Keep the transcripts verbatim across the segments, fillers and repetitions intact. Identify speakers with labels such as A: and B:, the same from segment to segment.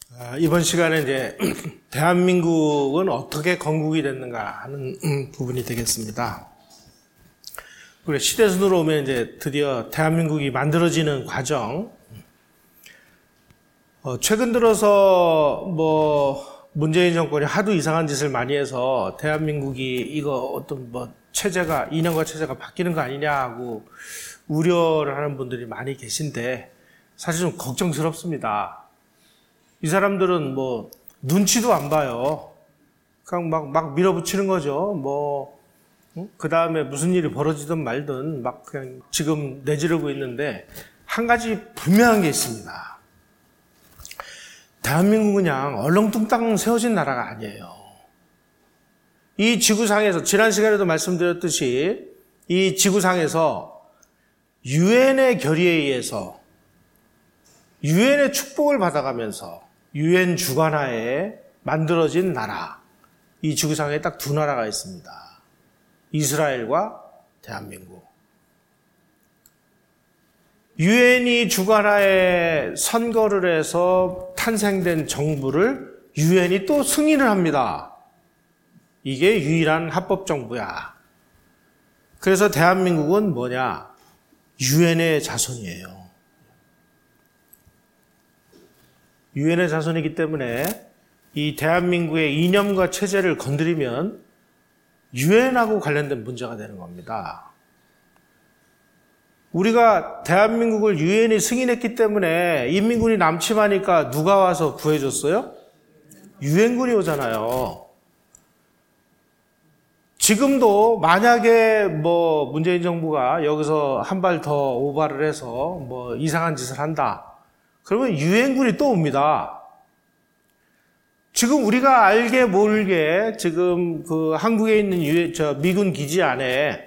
A: 아, 이번 시간에 이제 대한민국은 어떻게 건국이 됐는가 하는 음, 부분이 되겠습니다. 우리 시대순으로 오면 이제 드디어 대한민국이 만들어지는 과정. 어, 최근 들어서 뭐 문재인 정권이 하도 이상한 짓을 많이 해서 대한민국이 이거 어떤 뭐 체제가 이념과 체제가 바뀌는 거 아니냐 하고 우려를 하는 분들이 많이 계신데 사실 좀 걱정스럽습니다. 이 사람들은 뭐 눈치도 안 봐요. 그냥 막, 막 밀어붙이는 거죠. 뭐, 그 다음에 무슨 일이 벌어지든 말든 막 그냥 지금 내지르고 있는데 한 가지 분명한 게 있습니다. 대한민국은 그냥 얼렁뚱땅 세워진 나라가 아니에요. 이 지구상에서, 지난 시간에도 말씀드렸듯이 이 지구상에서 유엔의 결의에 의해서 유엔의 축복을 받아가면서 유엔 주관하에 만들어진 나라, 이 지구상에 딱 두 나라가 있습니다. 이스라엘과 대한민국. 유엔이 주관하에 선거를 해서 탄생된 정부를 유엔이 또 승인을 합니다. 이게 유일한 합법 정부야. 그래서 대한민국은 뭐냐? 유엔의 자손이에요. 유엔의 자손이기 때문에 이 대한민국의 이념과 체제를 건드리면 유엔하고 관련된 문제가 되는 겁니다. 우리가 대한민국을 유엔이 승인했기 때문에 인민군이 남침하니까 누가 와서 구해줬어요? 유엔군이 오잖아요. 지금도 만약에 뭐 문재인 정부가 여기서 한 발 더 오바를 해서 뭐 이상한 짓을 한다. 그러면 유엔군이 또 옵니다. 지금 우리가 알게 모르게 지금 그 한국에 있는 유엔, 저 미군 기지 안에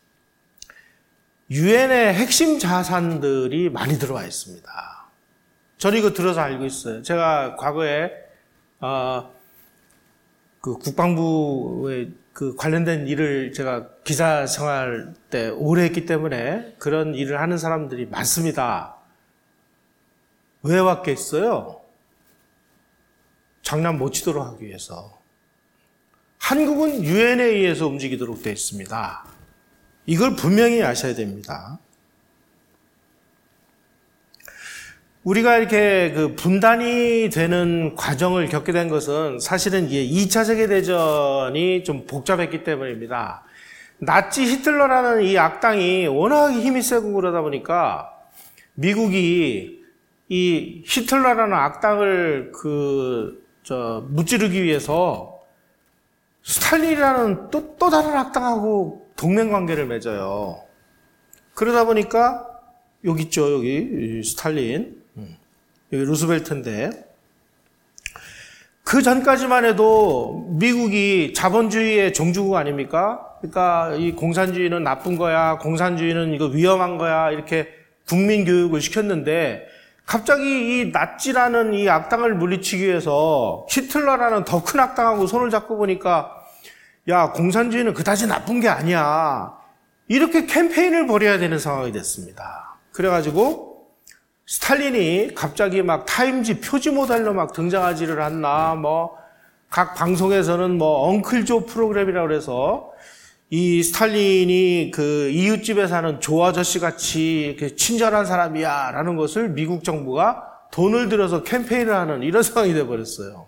A: 유엔의 핵심 자산들이 많이 들어와 있습니다. 저는 이거 들어서 알고 있어요. 제가 과거에 어, 그 국방부에 그 관련된 일을 제가 기자 생활 때 오래 했기 때문에 그런 일을 하는 사람들이 많습니다. 왜 왔겠어요? 장난 못 치도록 하기 위해서. 한국은 유엔에 의해서 움직이도록 되어 있습니다. 이걸 분명히 아셔야 됩니다. 우리가 이렇게 그 분단이 되는 과정을 겪게 된 것은 사실은 이 차 세계대전이 좀 복잡했기 때문입니다. 나치 히틀러라는 이 악당이 워낙 힘이 세고 그러다 보니까 미국이 이 히틀러라는 악당을 그, 저, 무찌르기 위해서 스탈린이라는 또, 또 다른 악당하고 동맹 관계를 맺어요. 그러다 보니까 여기 있죠, 여기 스탈린. 여기 루스벨트인데 그 전까지만 해도 미국이 자본주의의 종주국 아닙니까? 그러니까 이 공산주의는 나쁜 거야, 공산주의는 이거 위험한 거야 이렇게 국민 교육을 시켰는데 갑자기 이 나치라는 이 악당을 물리치기 위해서 히틀러라는 더 큰 악당하고 손을 잡고 보니까 야, 공산주의는 그다지 나쁜 게 아니야. 이렇게 캠페인을 벌여야 되는 상황이 됐습니다. 그래가지고 스탈린이 갑자기 막 타임지 표지 모델로 막 등장하지를 않나, 뭐, 각 방송에서는 뭐, 엉클조 프로그램이라고 그래서 이 스탈린이 그 이웃집에 사는 조 아저씨 같이 이렇게 친절한 사람이야 라는 것을 미국 정부가 돈을 들여서 캠페인을 하는 이런 상황이 돼버렸어요.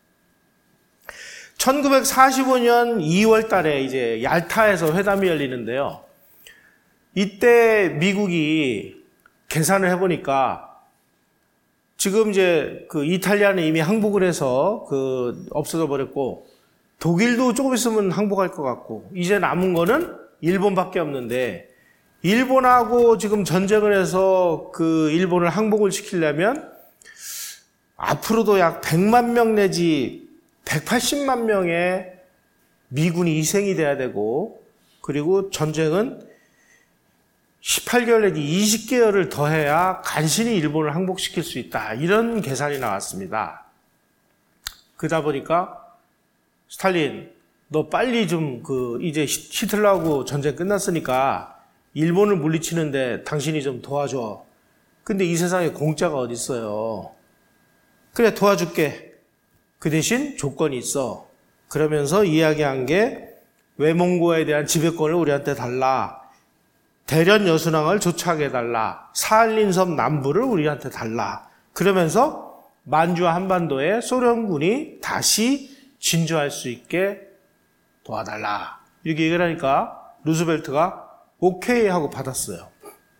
A: 천구백사십오 년 이월 달에 이제 얄타에서 회담이 열리는데요. 이때 미국이 계산을 해보니까 지금 이제 그 이탈리아는 이미 항복을 해서 그 없어져 버렸고 독일도 조금 있으면 항복할 것 같고 이제 남은 거는 일본밖에 없는데 일본하고 지금 전쟁을 해서 그 일본을 항복을 시키려면 앞으로도 약 백만 명 내지 백팔십만 명의 미군이 희생이 돼야 되고 그리고 전쟁은 십팔 개월 내지 이십 개월을 더해야 간신히 일본을 항복시킬 수 있다. 이런 계산이 나왔습니다. 그러다 보니까 스탈린, 너 빨리 좀 그 이제 히틀러하고 전쟁 끝났으니까 일본을 물리치는데 당신이 좀 도와줘. 근데 이 세상에 공짜가 어디 있어요? 그래, 도와줄게. 그 대신 조건이 있어. 그러면서 이야기한 게 외몽고에 대한 지배권을 우리한테 달라. 대련 여순왕을 조차하게 해달라. 사할린섬 남부를 우리한테 달라. 그러면서 만주와 한반도에 소련군이 다시 진주할 수 있게 도와달라. 이렇게 얘기를 하니까 루스벨트가 오케이 하고 받았어요.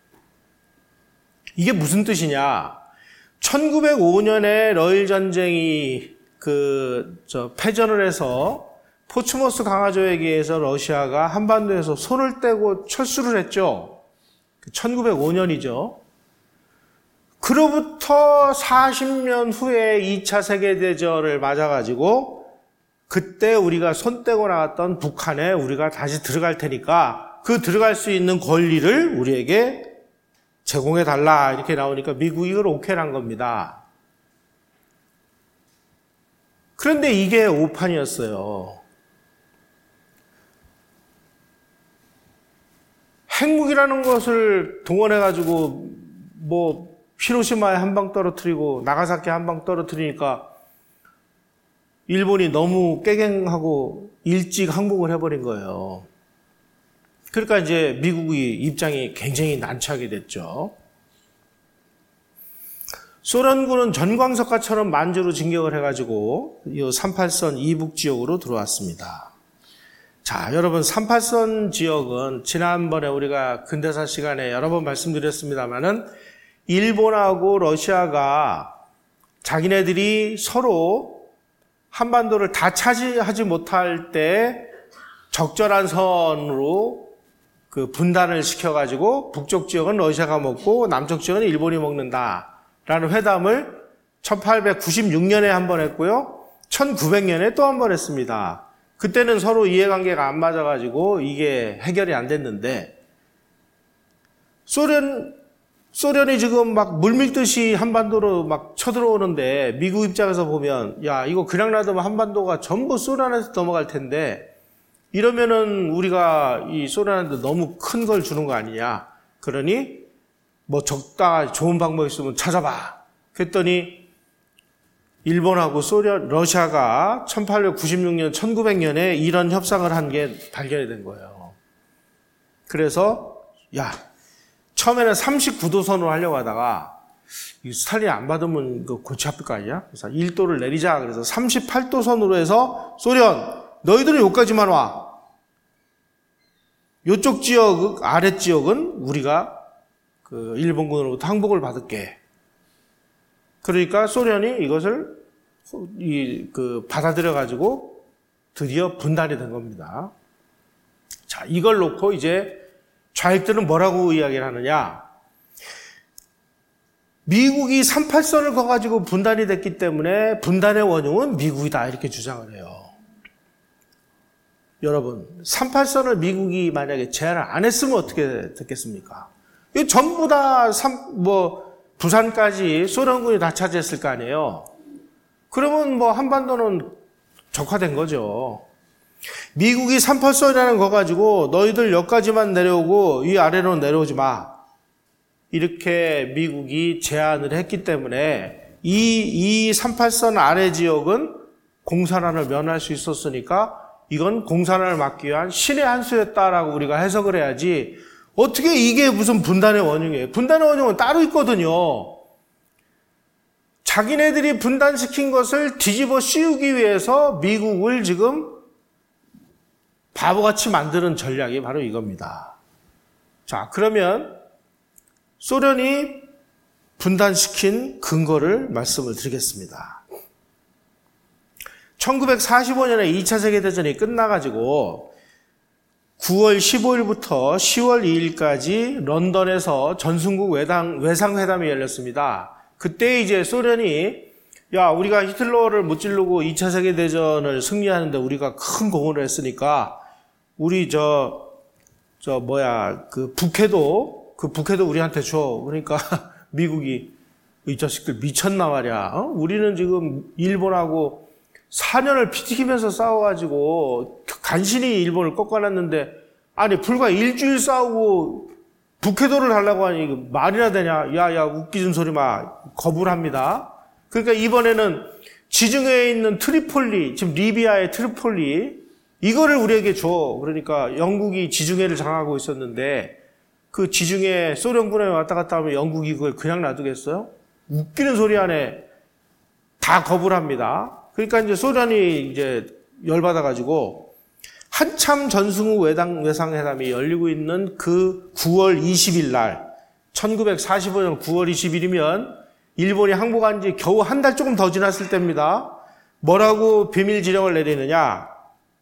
A: 이게 무슨 뜻이냐? 천구백오 년에 러일 전쟁이 그 저 패전을 해서 포츠모스 강화조약에 의해서 러시아가 한반도에서 손을 떼고 철수를 했죠. 천구백오 년이죠. 그로부터 사십 년 후에 이 차 세계대전을 맞아가지고 그때 우리가 손 떼고 나왔던 북한에 우리가 다시 들어갈 테니까 그 들어갈 수 있는 권리를 우리에게 제공해달라 이렇게 나오니까 미국이 이걸 오케이한 겁니다. 그런데 이게 오판이었어요. 핵무기라는 것을 동원해가지고 뭐 히로시마에 한 방 떨어뜨리고 나가사키 한 방 떨어뜨리니까 일본이 너무 깨갱하고 일찍 항복을 해버린 거예요. 그러니까 이제 미국의 입장이 굉장히 난처하게 됐죠. 소련군은 전광석화처럼 만주로 진격을 해가지고 이 삼팔선 이북 지역으로 들어왔습니다. 자, 여러분 삼팔선 지역은 지난번에 우리가 근대사 시간에 여러 번 말씀드렸습니다마는 일본하고 러시아가 자기네들이 서로 한반도를 다 차지하지 못할 때 적절한 선으로 그 분단을 시켜가지고 북쪽 지역은 러시아가 먹고 남쪽 지역은 일본이 먹는다라는 회담을 천팔백구십육 년에 한 번 했고요. 천구백 년에 또 한 번 했습니다. 그때는 서로 이해관계가 안 맞아가지고 이게 해결이 안 됐는데 소련, 소련이 지금 막 물밀듯이 한반도로 막 쳐들어오는데 미국 입장에서 보면 야, 이거 그냥 놔두면 한반도가 전부 소련한테 넘어갈 텐데 이러면은 우리가 이 소련한테 너무 큰 걸 주는 거 아니냐. 그러니 뭐 적당한 좋은 방법 있으면 찾아봐. 그랬더니 일본하고 소련, 러시아가 천팔백구십육 년, 천구백 년에 이런 협상을 한 게 발견이 된 거예요. 그래서 야, 처음에는 삼십구 도 선으로 하려고 하다가 이 스탈린 안 받으면 그 골치 아플 거 아니야? 그래서 일 도를 내리자. 그래서 삼십팔 도 선으로 해서 소련, 너희들은 여기까지만 와. 요쪽 지역, 아랫 지역은 우리가 그 일본군으로부터 항복을 받을게. 그러니까 소련이 이것을 이 그 받아들여 가지고 드디어 분단이 된 겁니다. 자, 이걸 놓고 이제 좌익들은 뭐라고 이야기를 하느냐? 미국이 삼팔선을 거 가지고 분단이 됐기 때문에 분단의 원흉은 미국이다 이렇게 주장을 해요. 여러분, 삼팔선을 미국이 만약에 제안을 안 했으면 어떻게 됐겠습니까? 이거 전부 다 삼, 뭐 부산까지 소련군이 다 차지했을 거 아니에요. 그러면 뭐 한반도는 적화된 거죠. 미국이 삼팔선이라는 거 가지고 너희들 여기까지만 내려오고 이 아래로 내려오지 마. 이렇게 미국이 제안을 했기 때문에 이, 이 삼팔선 아래 지역은 공산화를 면할 수 있었으니까 이건 공산화를 막기 위한 신의 한 수였다라고 우리가 해석을 해야지 어떻게 이게 무슨 분단의 원흉이에요. 분단의 원흉은 따로 있거든요. 자기네들이 분단시킨 것을 뒤집어 씌우기 위해서 미국을 지금 바보같이 만드는 전략이 바로 이겁니다. 자, 그러면 소련이 분단시킨 근거를 말씀을 드리겠습니다. 천구백사십오 년에 이 차 세계대전이 끝나가지고 구월 십오일부터 시월 이일까지 런던에서 전순국 외당, 외상회담이 열렸습니다. 그때 이제 소련이 야, 우리가 히틀러를 무찌르고 이 차 세계대전을 승리하는데 우리가 큰 공헌을 했으니까 우리 저, 저 뭐야, 그 북해도, 그 북해도 우리한테 줘. 그러니까 미국이 이 자식들 미쳤나 말이야. 어? 우리는 지금 일본하고 사 년을 피튀기면서 싸워가지고 간신히 일본을 꺾어놨는데 아니 불과 일주일 싸우고 북해도를 하려고 하니 말이나 되냐. 야야 웃기는 소리 마. 거부를 합니다. 그러니까 이번에는 지중해에 있는 트리폴리, 지금 리비아의 트리폴리, 이거를 우리에게 줘. 그러니까 영국이 지중해를 장악하고 있었는데 그 지중해 소련군에 왔다 갔다 하면 영국이 그걸 그냥 놔두겠어요? 웃기는 소리 안에 다 거부를 합니다. 그러니까 이제 소련이 이제 열받아가지고 한참 전승후 외당, 외상회담이 열리고 있는 그 구월 이십일 날, 천구백사십오 년 구월 이십일이면 일본이 항복한 지 겨우 한 달 조금 더 지났을 때입니다. 뭐라고 비밀 지령을 내리느냐?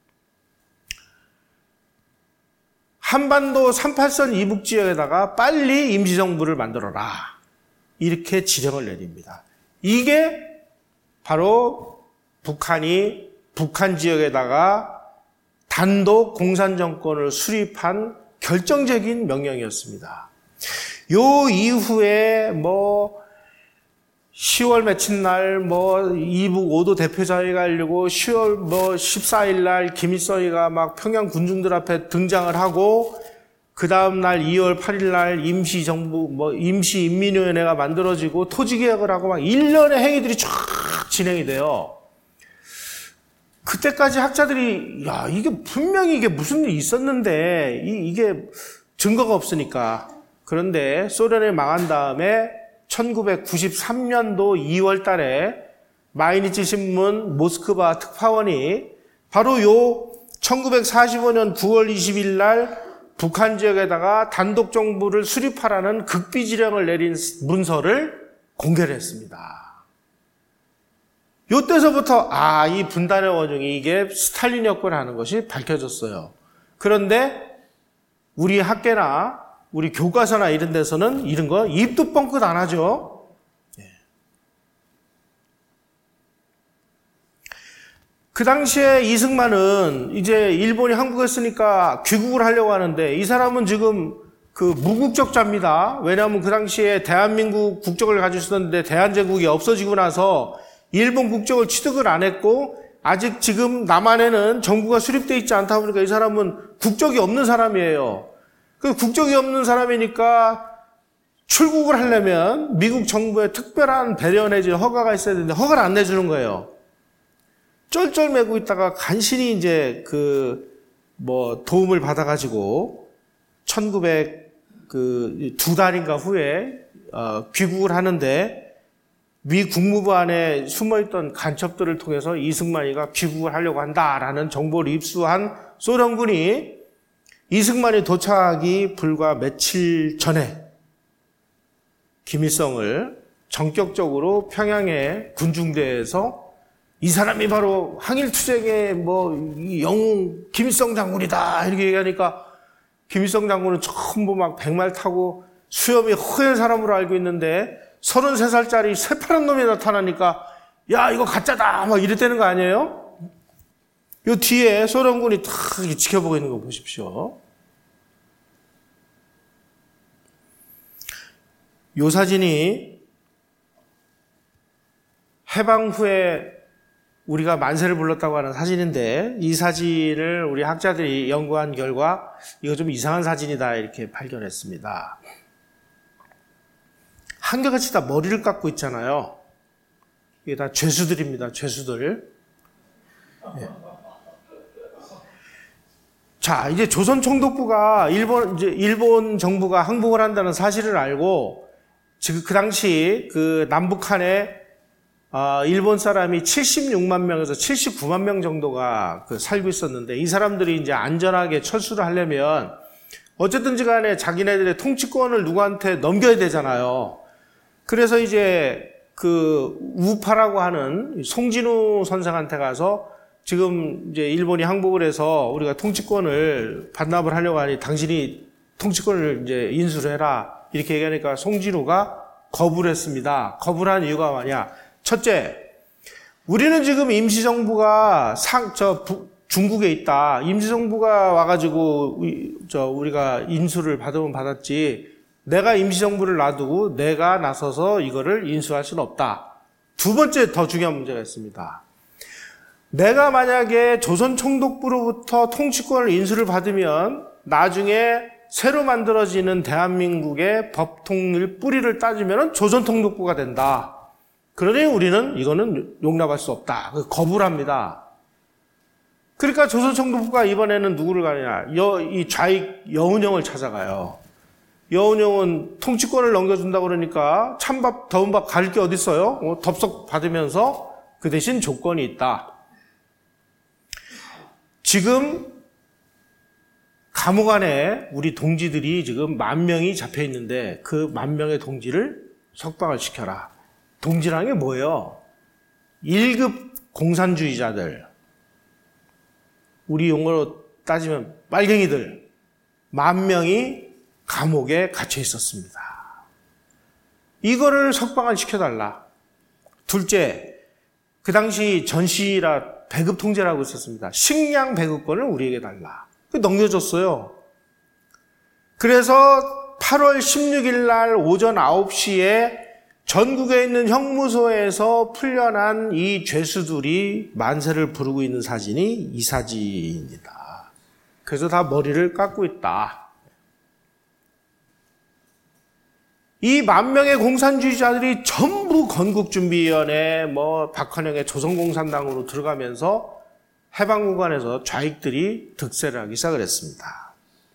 A: 한반도 삼팔선 이북 지역에다가 빨리 임시정부를 만들어라. 이렇게 지령을 내립니다. 이게 바로 북한이 북한 지역에다가 단독 공산정권을 수립한 결정적인 명령이었습니다. 요 이후에 뭐 시월 며칠 날 뭐 이북 오 도 대표자회가 열리고 시월 뭐 십사 일 날 김일성이가 막 평양 군중들 앞에 등장을 하고 그 다음 날 이월 팔 일 날 임시정부 뭐 임시인민위원회가 만들어지고 토지개혁을 하고 막 일련의 행위들이 쫙 진행이 돼요. 그때까지 학자들이 야 이게 분명히 이게 무슨 일이 있었는데 이, 이게 증거가 없으니까. 그런데 소련이 망한 다음에 천구백구십삼 년도 이월 달에 마이니치 신문 모스크바 특파원이 바로 요 천구백사십오 년 구월 이십일 날 북한 지역에다가 단독 정부를 수립하라는 극비지령을 내린 문서를 공개를 했습니다. 요때서부터 아, 이 분단의 원흉이 이게 스탈린이었구나라는 것이 밝혀졌어요. 그런데 우리 학계나 우리 교과서나 이런 데서는 이런 거 입도 뻥끗 안 하죠. 그 당시에 이승만은 이제 일본이 항복했으니까 귀국을 하려고 하는데 이 사람은 지금 그 무국적자입니다. 왜냐하면 그 당시에 대한민국 국적을 가지고 있었는데 대한제국이 없어지고 나서 일본 국적을 취득을 안 했고 아직 지금 남한에는 정부가 수립되어 있지 않다 보니까 이 사람은 국적이 없는 사람이에요. 그 국적이 없는 사람이니까 출국을 하려면 미국 정부의 특별한 배려 내지 허가가 있어야 되는데 허가를 안 내주는 거예요. 쩔쩔매고 있다가 간신히 이제 그 뭐 도움을 받아가지고 천구백 그 두 달인가 후에 어 귀국을 하는데 미 국무부 안에 숨어있던 간첩들을 통해서 이승만이가 귀국을 하려고 한다라는 정보를 입수한 소련군이 이승만이 도착하기 불과 며칠 전에 김일성을 전격적으로 평양의 군중대에서 이 사람이 바로 항일투쟁의 뭐 영웅 김일성 장군이다 이렇게 얘기하니까 김일성 장군은 전부 막 백말 타고 수염이 허연 사람으로 알고 있는데 서른세 살짜리 새파란 놈이 나타나니까 야 이거 가짜다 막 이랬다는 거 아니에요? 요 뒤에 소련군이 탁 지켜보고 있는 거 보십시오. 요 사진이 해방 후에 우리가 만세를 불렀다고 하는 사진인데 이 사진을 우리 학자들이 연구한 결과 이거 좀 이상한 사진이다 이렇게 발견했습니다. 한결같이 다 머리를 깎고 있잖아요. 이게 다 죄수들입니다. 죄수들. 네. 자, 이제 조선 총독부가 일본 이제 일본 정부가 항복을 한다는 사실을 알고 지금 그 당시 그 남북한에 어, 일본 사람이 칠십육만 명에서 칠십구만 명 정도가 그 살고 있었는데 이 사람들이 이제 안전하게 철수를 하려면 어쨌든지 간에 자기네들의 통치권을 누구한테 넘겨야 되잖아요. 그래서 이제 그 우파라고 하는 송진우 선생한테 가서 지금 이제 일본이 항복을 해서 우리가 통치권을 반납을 하려고 하니 당신이 통치권을 이제 인수를 해라 이렇게 얘기하니까 송진우가 거부를 했습니다. 거부를 한 이유가 뭐냐? 첫째, 우리는 지금 임시정부가 상, 저, 부, 중국에 있다. 임시정부가 와가지고, 우리, 저, 우리가 인수를 받으면 받았지. 내가 임시정부를 놔두고 내가 나서서 이거를 인수할 수는 없다. 두 번째 더 중요한 문제가 있습니다. 내가 만약에 조선총독부로부터 통치권을 인수를 받으면 나중에 새로 만들어지는 대한민국의 법통일 뿌리를 따지면 조선통독부가 된다. 그러니 우리는 이거는 용납할 수 없다. 거부를 합니다. 그러니까 조선총독부가 이번에는 누구를 가느냐. 여, 이 좌익 여운형을 찾아가요. 여운형은 통치권을 넘겨준다 그러니까 찬밥, 더운 밥 가릴 게 어딨어요? 어, 덥석 받으면서 그 대신 조건이 있다. 지금 감옥 안에 우리 동지들이 지금 만 명이 잡혀 있는데 그 만 명의 동지를 석방을 시켜라. 동지라는 게 뭐예요? 일 급 공산주의자들. 우리 용어로 따지면 빨갱이들. 만 명이 감옥에 갇혀 있었습니다. 이거를 석방을 시켜달라. 둘째, 그 당시 전시라 배급 통제라고 있었습니다. 식량 배급권을 우리에게 달라. 넘겨줬어요. 그래서 팔월 십육일 날 오전 아홉 시에 전국에 있는 형무소에서 풀려난 이 죄수들이 만세를 부르고 있는 사진이 이 사진입니다. 그래서 다 머리를 깎고 있다. 이 만 명의 공산주의자들이 전부 건국준비위원회, 뭐 박헌영의 조선공산당으로 들어가면서 해방구간에서 좌익들이 득세를 하기 시작을 했습니다.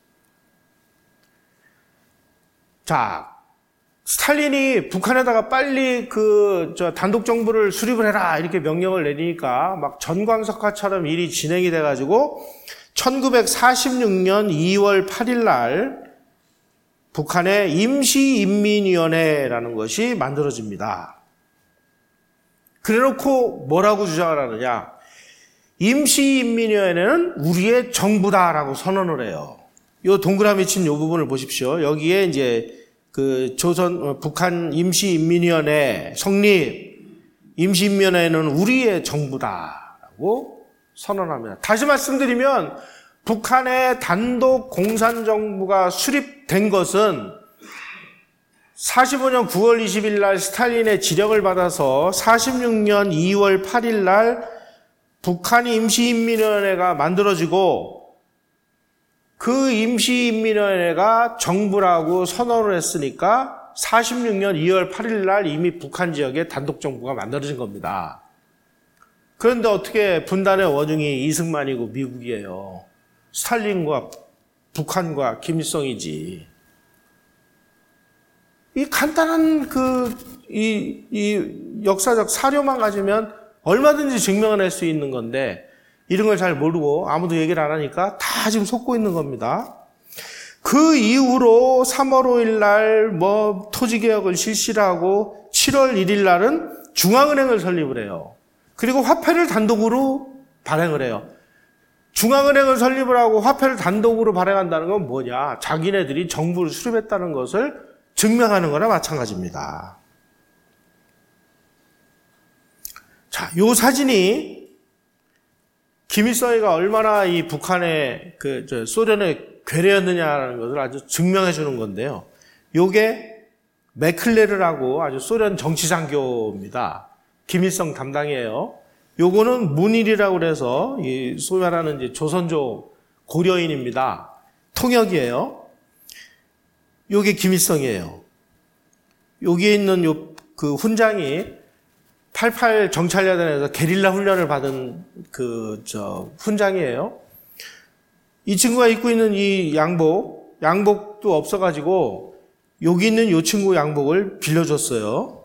A: 자, 스탈린이 북한에다가 빨리 그, 저, 단독정부를 수립을 해라, 이렇게 명령을 내리니까 막 전광석화처럼 일이 진행이 돼가지고 천구백사십육 년 이월 팔일 날 북한의 임시인민위원회라는 것이 만들어집니다. 그래 놓고 뭐라고 주장을 하느냐. 임시인민위원회는 우리의 정부다라고 선언을 해요. 요 동그라미 친 요 부분을 보십시오. 여기에 이제 그 조선, 북한 임시인민위원회 성립, 임시인민위원회는 우리의 정부다라고 선언합니다. 다시 말씀드리면 북한의 단독 공산정부가 수립된 것은 사십오 년 구월 이십일 날 스탈린의 지령을 받아서 사십육 년 이월 팔일 날 북한이 임시인민위원회가 만들어지고 그 임시인민위원회가 정부라고 선언을 했으니까 사십육 년 이월 팔일 날 이미 북한 지역에 단독정부가 만들어진 겁니다. 그런데 어떻게 분단의 원흉이 이승만이고 미국이에요. 스탈린과 북한과 김일성이지. 이 간단한 그, 이, 이 역사적 사료만 가지면 얼마든지 증명을 할 수 있는 건데, 이런 걸 잘 모르고 아무도 얘기를 안 하니까 다 지금 속고 있는 겁니다. 그 이후로 삼월 오일 날 뭐 토지개혁을 실시를 하고 칠월 일일 날은 중앙은행을 설립을 해요. 그리고 화폐를 단독으로 발행을 해요. 중앙은행을 설립을 하고 화폐를 단독으로 발행한다는 건 뭐냐? 자기네들이 정부를 수립했다는 것을 증명하는 거나 마찬가지입니다. 자, 요 사진이 김일성이가 얼마나 이 북한의 그 저 소련의 괴뢰였느냐라는 것을 아주 증명해 주는 건데요. 요게 메클레르라고 아주 소련 정치장교입니다. 김일성 담당이에요. 요거는 문일이라고 그래서 이 소위 말하는 이제 조선족 고려인입니다. 통역이에요. 요게 김일성이에요. 여기에 있는 요 그 훈장이 팔팔 정찰야단에서 게릴라 훈련을 받은 그 저 훈장이에요. 이 친구가 입고 있는 이 양복, 양복도 없어가지고 여기 있는 이 친구 양복을 빌려줬어요.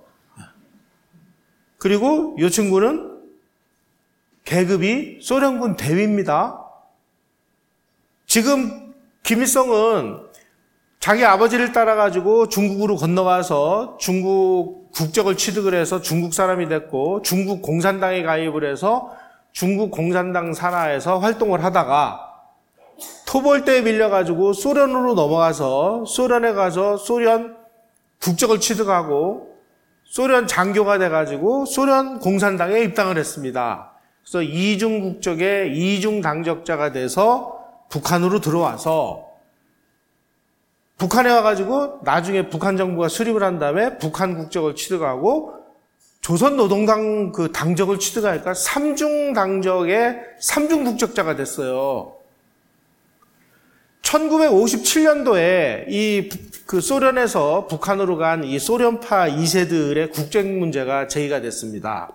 A: 그리고 이 친구는 계급이 소련군 대위입니다. 지금 김일성은 자기 아버지를 따라가지고 중국으로 건너가서 중국 국적을 취득을 해서 중국 사람이 됐고 중국 공산당에 가입을 해서 중국 공산당 산하에서 활동을 하다가 토벌대에 밀려가지고 소련으로 넘어가서 소련에 가서 소련 국적을 취득하고 소련 장교가 돼가지고 소련 공산당에 입당을 했습니다. 그래서 이중 국적의 이중 당적자가 돼서 북한으로 들어와서 북한에 와가지고 나중에 북한 정부가 수립을 한 다음에 북한 국적을 취득하고 조선노동당 그 당적을 취득하니까 삼중 당적의 삼중 국적자가 됐어요. 천구백오십칠 년도에 이 그 소련에서 북한으로 간 이 소련파 이 세들의 국적 문제가 제기가 됐습니다.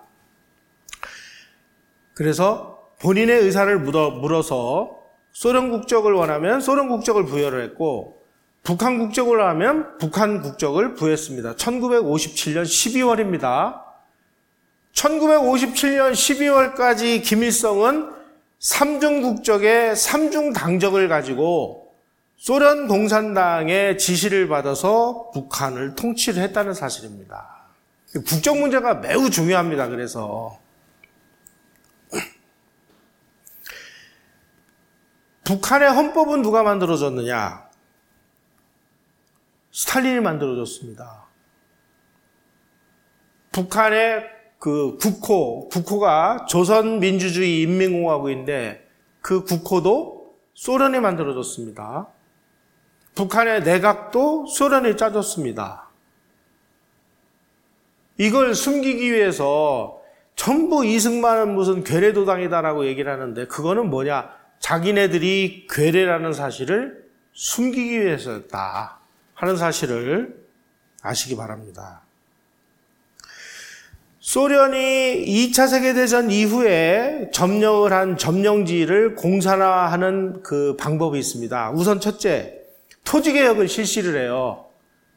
A: 그래서 본인의 의사를 물어, 물어서 소련 국적을 원하면 소련 국적을 부여를 했고, 북한 국적을 원하면 북한 국적을 부여했습니다. 천구백오십칠 년 십이월입니다. 천구백오십칠 년 십이월까지 김일성은 삼중 국적의 삼중 당적을 가지고 소련 공산당의 지시를 받아서 북한을 통치를 했다는 사실입니다. 국적 문제가 매우 중요합니다. 그래서 북한의 헌법은 누가 만들어줬느냐? 스탈린이 만들어줬습니다. 북한의 그 국호, 국호가 조선민주주의 인민공화국인데 그 국호도 소련이 만들어줬습니다. 북한의 내각도 소련이 짜줬습니다. 이걸 숨기기 위해서 전부 이승만은 무슨 괴뢰도당이다라고 얘기를 하는데, 그거는 뭐냐? 자기네들이 괴뢰라는 사실을 숨기기 위해서였다 하는 사실을 아시기 바랍니다. 소련이 이 차 세계대전 이후에 점령을 한 점령지를 공산화하는 그 방법이 있습니다. 우선 첫째, 토지개혁을 실시를 해요.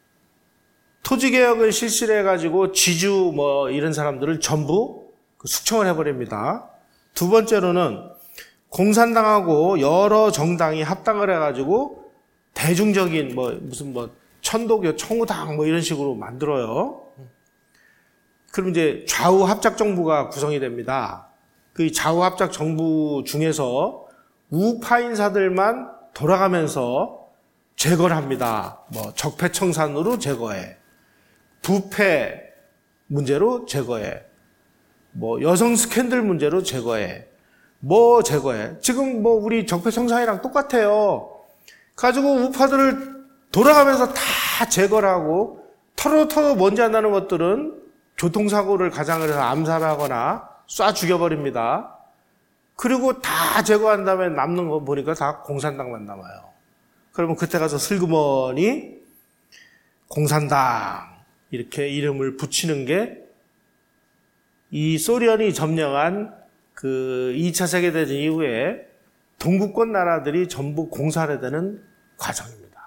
A: 토지개혁을 실시를 해가지고 지주 뭐 이런 사람들을 전부 숙청을 해버립니다. 두 번째로는 공산당하고 여러 정당이 합당을 해가지고 대중적인 뭐 무슨 뭐 천도교, 청우당 뭐 이런 식으로 만들어요. 그럼 이제 좌우 합작 정부가 구성이 됩니다. 그 좌우 합작 정부 중에서 우파 인사들만 돌아가면서 제거를 합니다. 뭐 적폐청산으로 제거해, 부패 문제로 제거해, 뭐 여성 스캔들 문제로 제거해, 뭐 제거해. 지금 뭐 우리 적폐청산이랑 똑같아요. 가지고 우파들을 돌아가면서 다 제거를 하고, 털어털어 먼지 안 나는 것들은 교통사고를 가장을 해서 암살하거나 쏴 죽여버립니다. 그리고 다 제거한 다음에 남는 거 보니까 다 공산당만 남아요. 그러면 그때 가서 슬그머니 공산당 이렇게 이름을 붙이는 게 이 소련이 점령한 그 이 차 세계대전 이후에 동구권 나라들이 전부 공산화되는 과정입니다.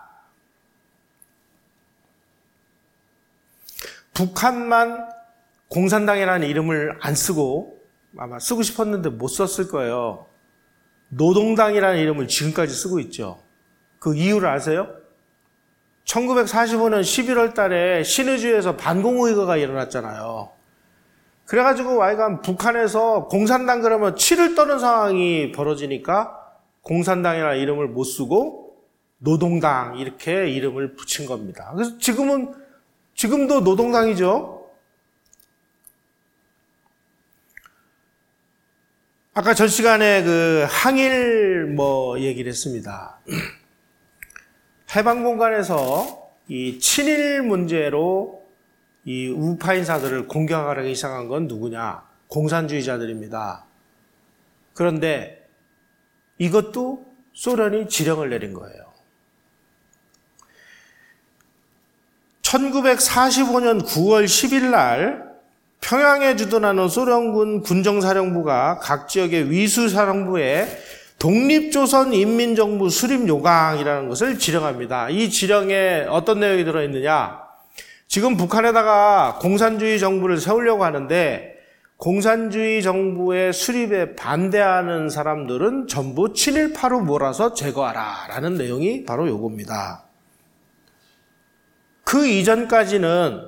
A: 북한만 공산당이라는 이름을 안 쓰고, 아마 쓰고 싶었는데 못 썼을 거예요. 노동당이라는 이름을 지금까지 쓰고 있죠. 그 이유를 아세요? 천구백사십오 년 십일월 달에 신의주에서 반공의거가 일어났잖아요. 그래가지고 와이간 북한에서 공산당 그러면 치를 떠는 상황이 벌어지니까 공산당이라는 이름을 못 쓰고 노동당 이렇게 이름을 붙인 겁니다. 그래서 지금은, 지금도 노동당이죠. 아까 전 시간에 그 항일 뭐 얘기를 했습니다. 해방 공간에서 이 친일 문제로 이 우파 인사들을 공격하기 시작한 건 누구냐? 공산주의자들입니다. 그런데 이것도 소련이 지령을 내린 거예요. 천구백사십오 년 구월 십일 날 평양에 주둔하는 소련군 군정사령부가 각 지역의 위수사령부에 독립조선인민정부 수립요강이라는 것을 지령합니다. 이 지령에 어떤 내용이 들어있느냐? 지금 북한에다가 공산주의 정부를 세우려고 하는데 공산주의 정부의 수립에 반대하는 사람들은 전부 친일파로 몰아서 제거하라 라는 내용이 바로 요겁니다. 그 이전까지는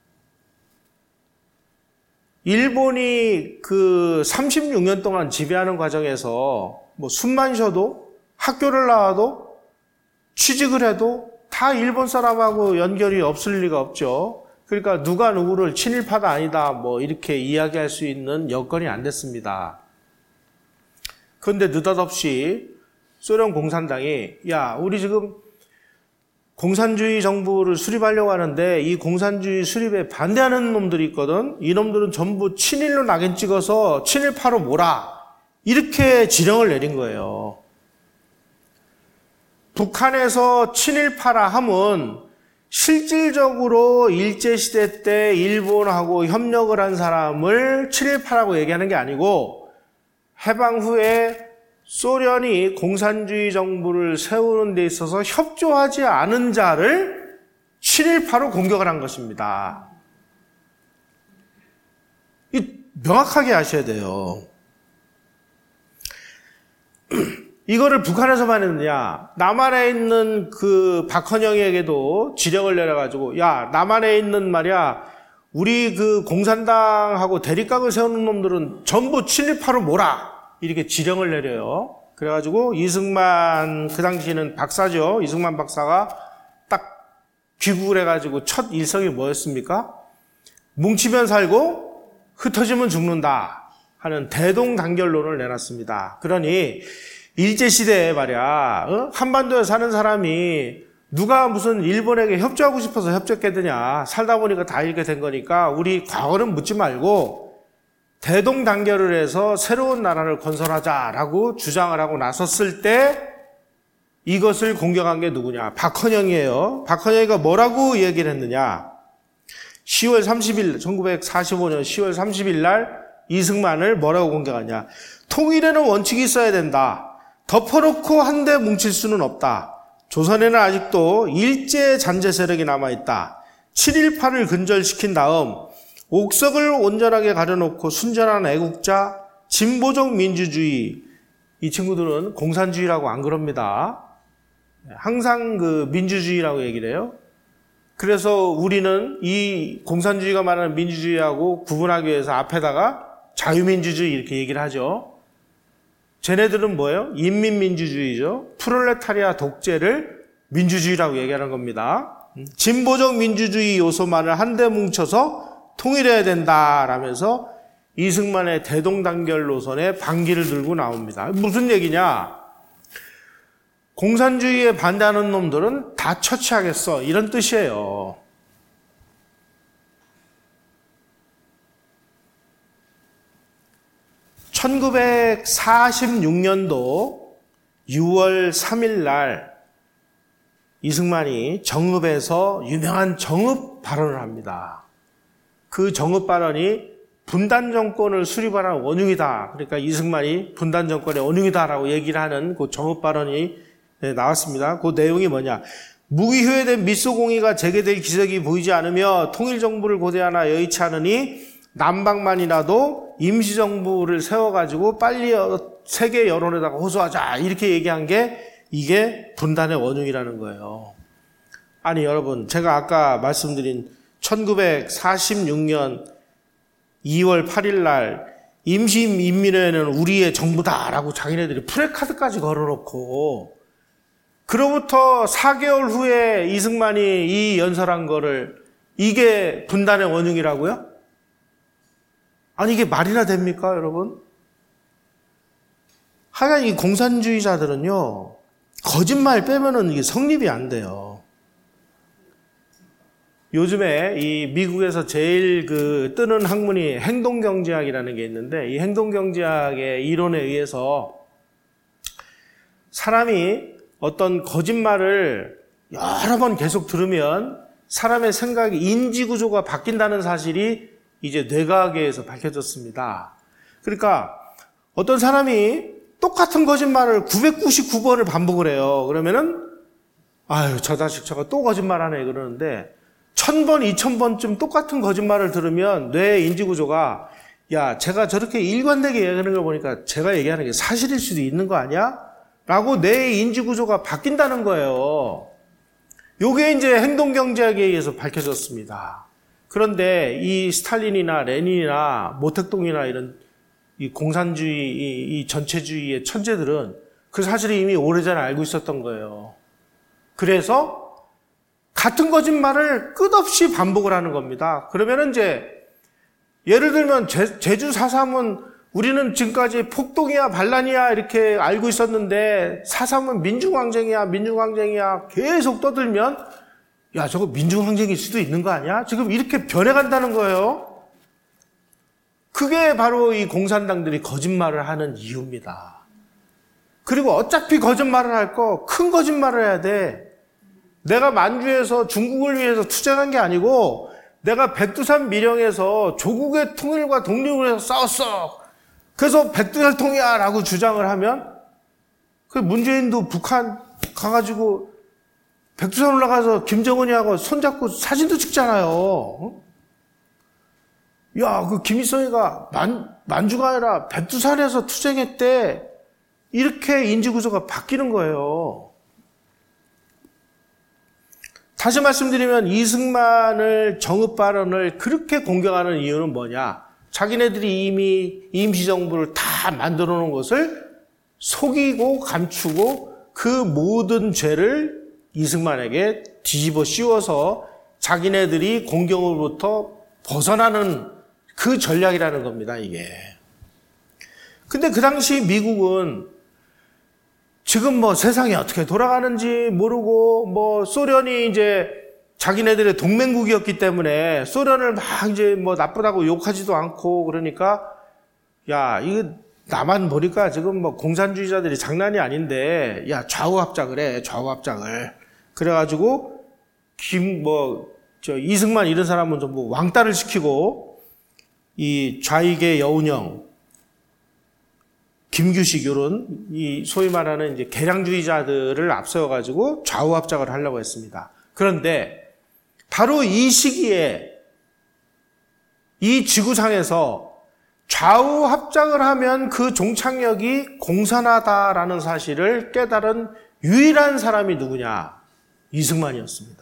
A: 일본이 그 삼십육 년 동안 지배하는 과정에서 뭐 숨만 쉬어도 학교를 나와도 취직을 해도 다 일본 사람하고 연결이 없을 리가 없죠. 그러니까 누가 누구를 친일파다 아니다 뭐 이렇게 이야기할 수 있는 여건이 안 됐습니다. 그런데 느닷없이 소련 공산당이 야 우리 지금 공산주의 정부를 수립하려고 하는데 이 공산주의 수립에 반대하는 놈들이 있거든. 이 놈들은 전부 친일로 낙인 찍어서 친일파로 몰아. 이렇게 지령을 내린 거예요. 북한에서 친일파라 함은 실질적으로 일제시대 때 일본하고 협력을 한 사람을 친일파라고 얘기하는 게 아니고 해방 후에 소련이 공산주의 정부를 세우는 데 있어서 협조하지 않은 자를 친일파로 공격을 한 것입니다. 이 명확하게 아셔야 돼요. 이거를 북한에서만 했느냐? 남한에 있는 그 박헌영에게도 지령을 내려가지고, 야, 남한에 있는 말이야, 우리 그 공산당하고 대립각을 세우는 놈들은 전부 친일파로 몰아. 이렇게 지령을 내려요. 그래가지고 이승만, 그 당시에는 박사죠. 이승만 박사가 딱 귀국을 해가지고 첫 일성이 뭐였습니까? 뭉치면 살고 흩어지면 죽는다 하는 대동단결론을 내놨습니다. 그러니 일제시대에 말이야, 어? 한반도에 사는 사람이 누가 무슨 일본에게 협조하고 싶어서 협조했겠느냐. 살다 보니까 다 이렇게 된 거니까 우리 과거는 묻지 말고 대동단결을 해서 새로운 나라를 건설하자라고 주장을 하고 나섰을 때 이것을 공격한 게 누구냐? 박헌영이에요. 박헌영이가 뭐라고 얘기를 했느냐? 시월 삼십일, 천구백사십오 년 시월 삼십일 날 이승만을 뭐라고 공격하냐? 통일에는 원칙이 있어야 된다. 덮어놓고 한데 뭉칠 수는 없다. 조선에는 아직도 일제 잔재 세력이 남아있다. 친일파를 근절시킨 다음 옥석을 온전하게 가려놓고 순전한 애국자, 진보적 민주주의. 이 친구들은 공산주의라고 안 그럽니다. 항상 그 민주주의라고 얘기를 해요. 그래서 우리는 이 공산주의가 말하는 민주주의하고 구분하기 위해서 앞에다가 자유민주주의 이렇게 얘기를 하죠. 쟤네들은 뭐예요? 인민민주주의죠. 프롤레타리아 독재를 민주주의라고 얘기하는 겁니다. 진보적 민주주의 요소만을 한데 뭉쳐서 통일해야 된다라면서 이승만의 대동단결 노선에 반기를 들고 나옵니다. 무슨 얘기냐? 공산주의에 반대하는 놈들은 다 처치하겠어. 이런 뜻이에요. 천구백사십육 년도 유월 삼일 날 이승만이 정읍에서 유명한 정읍 발언을 합니다. 그 정읍 발언이 분단 정권을 수립하는 원흉이다. 그러니까 이승만이 분단 정권의 원흉이다라고 얘기를 하는 그 정읍 발언이 나왔습니다. 그 내용이 뭐냐? 무기효회된 미소공의가 재개될 기색이 보이지 않으며 통일정부를 고대하나 여의치 않으니 남방만이라도 임시정부를 세워가지고 빨리 세계 여론에다가 호소하자. 이렇게 얘기한 게 이게 분단의 원흉이라는 거예요. 아니 여러분, 제가 아까 말씀드린 천구백사십육 년 이월 팔일 날 임시인민회는 우리의 정부다라고 자기네들이 프레카드까지 걸어놓고 그로부터 사 개월 후에 이승만이 이 연설한 거를 이게 분단의 원흉이라고요? 아니 이게 말이나 됩니까 여러분? 하여간 이 공산주의자들은요 거짓말 빼면은 이게 성립이 안 돼요. 요즘에 이 미국에서 제일 그 뜨는 학문이 행동경제학이라는 게 있는데 이 행동경제학의 이론에 의해서 사람이 어떤 거짓말을 여러 번 계속 들으면 사람의 생각이 인지구조가 바뀐다는 사실이 이제 뇌과학에서 밝혀졌습니다. 그러니까 어떤 사람이 똑같은 거짓말을 구백구십구 번을 반복을 해요. 그러면은 아유 저 자식 저거 또 거짓말하네 그러는데 천 번, 이천 번쯤 똑같은 거짓말을 들으면 뇌의 인지구조가 야 제가 저렇게 일관되게 얘기하는 걸 보니까 제가 얘기하는 게 사실일 수도 있는 거 아니야? 라고 뇌의 인지구조가 바뀐다는 거예요. 요게 이제 행동경제학에 의해서 밝혀졌습니다. 그런데 이 스탈린이나 레닌이나 모택동이나 이런 이 공산주의, 이, 이 전체주의의 천재들은 그 사실을 이미 오래전에 알고 있었던 거예요. 그래서 같은 거짓말을 끝없이 반복을 하는 겁니다. 그러면 이제 예를 들면 제, 제주 사삼은 우리는 지금까지 폭동이야 반란이야 이렇게 알고 있었는데 사삼은 민중항쟁이야 민중항쟁이야 계속 떠들면 야 저거 민중항쟁일 수도 있는 거 아니야? 지금 이렇게 변해간다는 거예요. 그게 바로 이 공산당들이 거짓말을 하는 이유입니다. 그리고 어차피 거짓말을 할 거 큰 거짓말을 해야 돼. 내가 만주에서 중국을 위해서 투쟁한 게 아니고 내가 백두산 밀영에서 조국의 통일과 독립을 위해서 싸웠어. 그래서 백두혈통이야 라고 주장을 하면 그 문재인도 북한 가가지고 백두산 올라가서 김정은이하고 손잡고 사진도 찍잖아요. 야, 그 김일성이가 만, 만주가 아니라 백두산에서 투쟁했대. 이렇게 인지구조가 바뀌는 거예요. 다시 말씀드리면 이승만을 정읍 발언을 그렇게 공격하는 이유는 뭐냐? 자기네들이 이미 임시정부를 다 만들어 놓은 것을 속이고 감추고 그 모든 죄를 이승만에게 뒤집어 씌워서 자기네들이 공경으로부터 벗어나는 그 전략이라는 겁니다, 이게. 근데 그 당시 미국은 지금 뭐 세상이 어떻게 돌아가는지 모르고 뭐 소련이 이제 자기네들의 동맹국이었기 때문에 소련을 막 이제 뭐 나쁘다고 욕하지도 않고 그러니까 야, 이거 나만 보니까 지금 뭐 공산주의자들이 장난이 아닌데 야, 좌우 합작을 해, 좌우 합작을. 그래가지고 김 뭐 저 이승만 이런 사람은 좀 뭐 왕따를 시키고 이 좌익의 여운형 김규식 이런 이 소위 말하는 이제 개량주의자들을 앞세워가지고 좌우 합작을 하려고 했습니다. 그런데 바로 이 시기에 이 지구상에서 좌우 합작을 하면 그 종착역이 공산화다라는 사실을 깨달은 유일한 사람이 누구냐? 이승만이었습니다.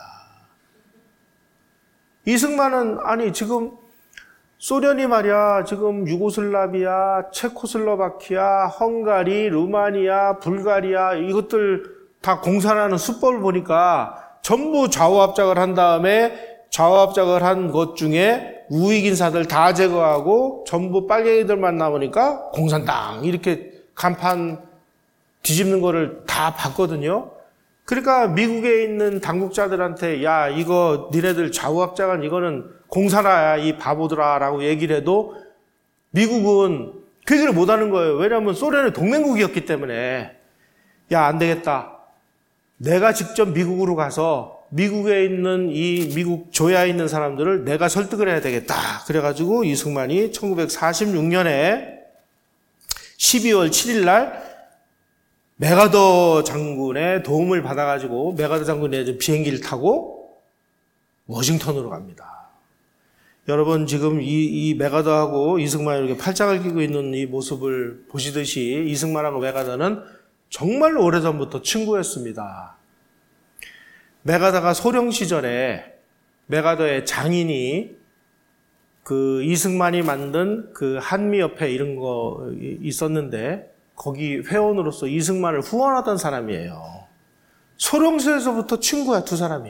A: 이승만은 아니 지금 소련이 말이야 지금 유고슬라비아, 체코슬로바키아, 헝가리, 루마니아, 불가리아 이것들 다 공산화하는 수법을 보니까 전부 좌우 합작을 한 다음에 좌우 합작을 한 것 중에 우익 인사들 다 제거하고 전부 빨갱이들만 남으니까 공산당 이렇게 간판 뒤집는 거를 다 봤거든요. 그러니까 미국에 있는 당국자들한테 야 이거 니네들 좌우 합작한 이거는 공산화야 이 바보들아 라고 얘기를 해도 미국은 그 얘기를 못하는 거예요. 왜냐하면 소련의 동맹국이었기 때문에 야 안 되겠다. 내가 직접 미국으로 가서 미국에 있는 이 미국 조야에 있는 사람들을 내가 설득을 해야 되겠다. 그래가지고 이승만이 천구백사십육 년에 십이월 칠일 날 메가더 장군의 도움을 받아가지고 메가더 장군의 비행기를 타고 워싱턴으로 갑니다. 여러분 지금 이, 이 메가더하고 이승만이 이렇게 팔짱을 끼고 있는 이 모습을 보시듯이 이승만하고 메가더는 정말 오래전부터 친구였습니다. 메가더가 소령 시절에 메가더의 장인이 그 이승만이 만든 그 한미협회 이런 거 있었는데 거기 회원으로서 이승만을 후원하던 사람이에요. 소령서에서부터 친구야, 두 사람이.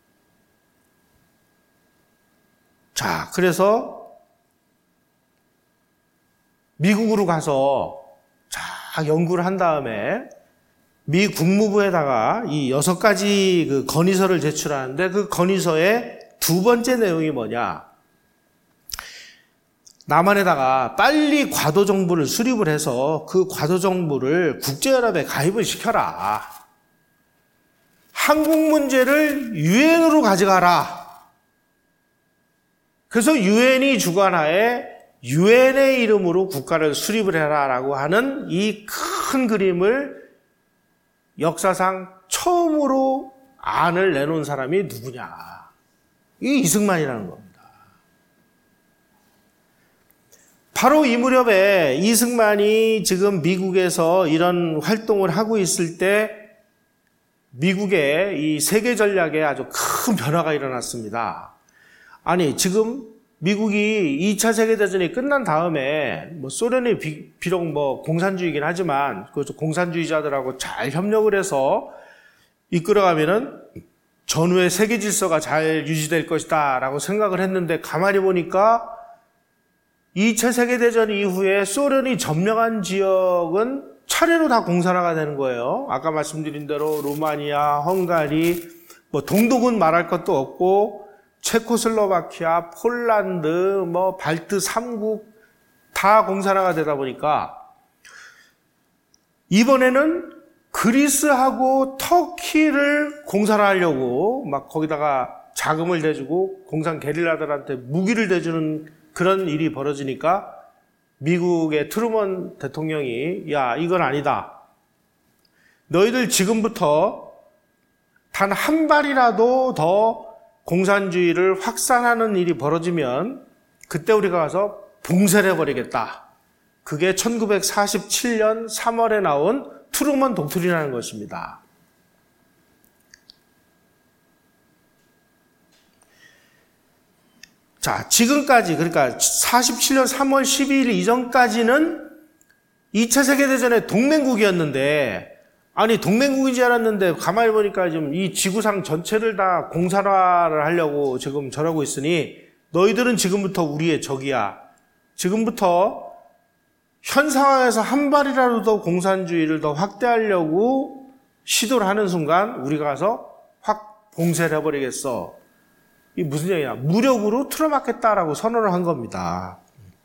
A: 자, 그래서 미국으로 가서 자, 연구를 한 다음에 미 국무부에다가 이 여섯 가지 그 건의서를 제출하는데 그 건의서의 두 번째 내용이 뭐냐? 남한에다가 빨리 과도정부를 수립을 해서 그 과도정부를 국제연합에 가입을 시켜라. 한국 문제를 유엔으로 가져가라. 그래서 유엔이 주관하에 유엔의 이름으로 국가를 수립을 해라라고 하는 이 큰 그림을 역사상 처음으로 안을 내놓은 사람이 누구냐? 이게 이승만이라는 겁니다. 바로 이 무렵에 이승만이 지금 미국에서 이런 활동을 하고 있을 때 미국의 이 세계 전략에 아주 큰 변화가 일어났습니다. 아니, 지금 미국이 이 차 세계대전이 끝난 다음에 뭐 소련이 비, 비록 뭐 공산주의긴 하지만 그 공산주의자들하고 잘 협력을 해서 이끌어가면은 전후의 세계 질서가 잘 유지될 것이다 라고 생각을 했는데 가만히 보니까 이 차 세계대전 이후에 소련이 점령한 지역은 차례로 다 공산화가 되는 거예요. 아까 말씀드린 대로 루마니아, 헝가리, 뭐 동독은 말할 것도 없고 체코슬로바키아, 폴란드, 뭐 발트 삼 국 다 공산화가 되다 보니까 이번에는 그리스하고 터키를 공사를 하려고 막 거기다가 자금을 대주고 공산 게릴라들한테 무기를 대주는 그런 일이 벌어지니까 미국의 트루먼 대통령이 야, 이건 아니다. 너희들 지금부터 단 한 발이라도 더 공산주의를 확산하는 일이 벌어지면 그때 우리가 가서 봉쇄를 해버리겠다. 그게 천구백사십칠 년 삼월에 나온 트루먼 독트린이라는 것입니다. 자, 지금까지, 그러니까 사십칠 년 삼월 십이일 이전까지는 이 차 세계대전의 동맹국이었는데, 아니, 동맹국인 줄 알았는데, 가만히 보니까 지금 이 지구상 전체를 다 공산화를 하려고 지금 저러고 있으니, 너희들은 지금부터 우리의 적이야. 지금부터 현 상황에서 한 발이라도 더 공산주의를 더 확대하려고 시도를 하는 순간, 우리가 가서 확 봉쇄를 해버리겠어. 이 무슨 얘기냐? 무력으로 틀어막겠다라고 선언을 한 겁니다.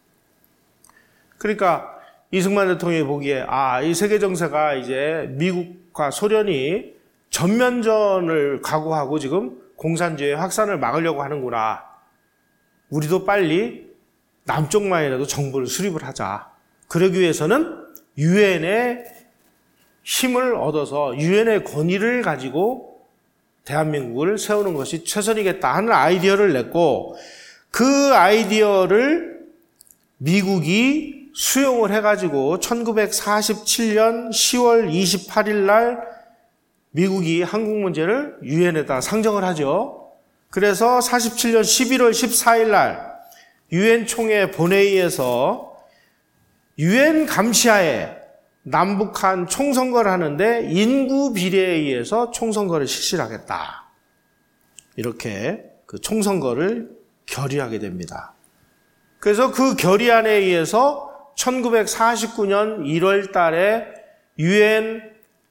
A: 그러니까 이승만 대통령이 보기에 아, 이 세계 정세가 이제 미국과 소련이 전면전을 각오하고 지금 공산주의 확산을 막으려고 하는구나. 우리도 빨리 남쪽만이라도 정부를 수립을 하자. 그러기 위해서는 유엔의 힘을 얻어서 유엔의 권위를 가지고 대한민국을 세우는 것이 최선이겠다 하는 아이디어를 냈고, 그 아이디어를 미국이 수용을 해가지고 천구백사십칠 년 시월 이십팔일 날 미국이 한국 문제를 유엔에다 상정을 하죠. 그래서 사십칠 년 십일월 십사일 날 유엔 총회 본회의에서 유엔 감시하에 남북한 총선거를 하는데 인구 비례에 의해서 총선거를 실시를 하겠다. 이렇게 그 총선거를 결의하게 됩니다. 그래서 그 결의안에 의해서 천구백사십구 년 일월 달에 유엔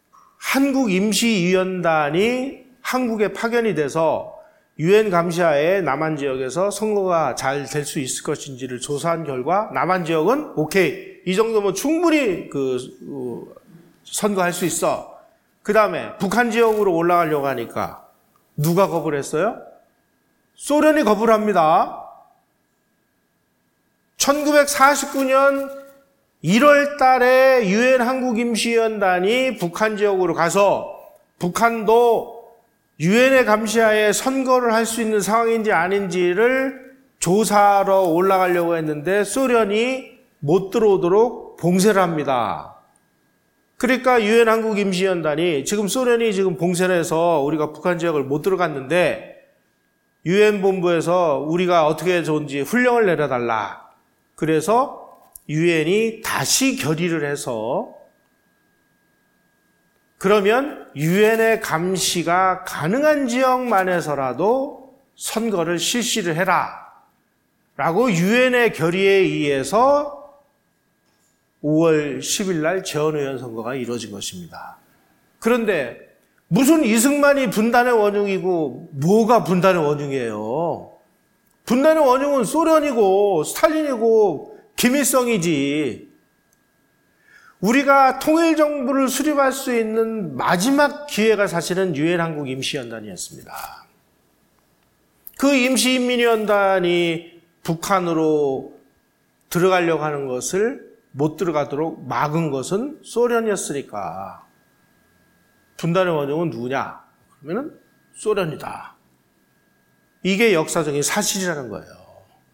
A: 한국임시위원단이 한국에 파견이 돼서 유엔 감시하에 남한 지역에서 선거가 잘 될 수 있을 것인지를 조사한 결과 남한 지역은 오케이. 이 정도면 충분히 그 어, 선거할 수 있어. 그 다음에 북한 지역으로 올라가려고 하니까 누가 거부를 했어요? 소련이 거부를 합니다. 천구백사십구 년 일월 달에 유엔 한국임시위원단이 북한 지역으로 가서 북한도 유엔의 감시하에 선거를 할 수 있는 상황인지 아닌지를 조사하러 올라가려고 했는데 소련이 못 들어오도록 봉쇄를 합니다. 그러니까 유엔 한국임시위원단이 지금 소련이 지금 봉쇄를 해서 우리가 북한 지역을 못 들어갔는데 유엔 본부에서 우리가 어떻게 좋은지 훈령을 내려달라. 그래서 유엔이 다시 결의를 해서 그러면 유엔의 감시가 가능한 지역만에서라도 선거를 실시를 해라. 라고 유엔의 결의에 의해서 오월 십일 날 재헌의원 선거가 이루어진 것입니다. 그런데 무슨 이승만이 분단의 원흉이고 뭐가 분단의 원흉이에요? 분단의 원흉은 소련이고 스탈린이고 김일성이지. 우리가 통일정부를 수립할 수 있는 마지막 기회가 사실은 유엔 한국임시위원단이었습니다. 그 임시인민위원단이 북한으로 들어가려고 하는 것을 못 들어가도록 막은 것은 소련이었으니까 분단의 원흉은 누구냐? 그러면 소련이다. 이게 역사적인 사실이라는 거예요.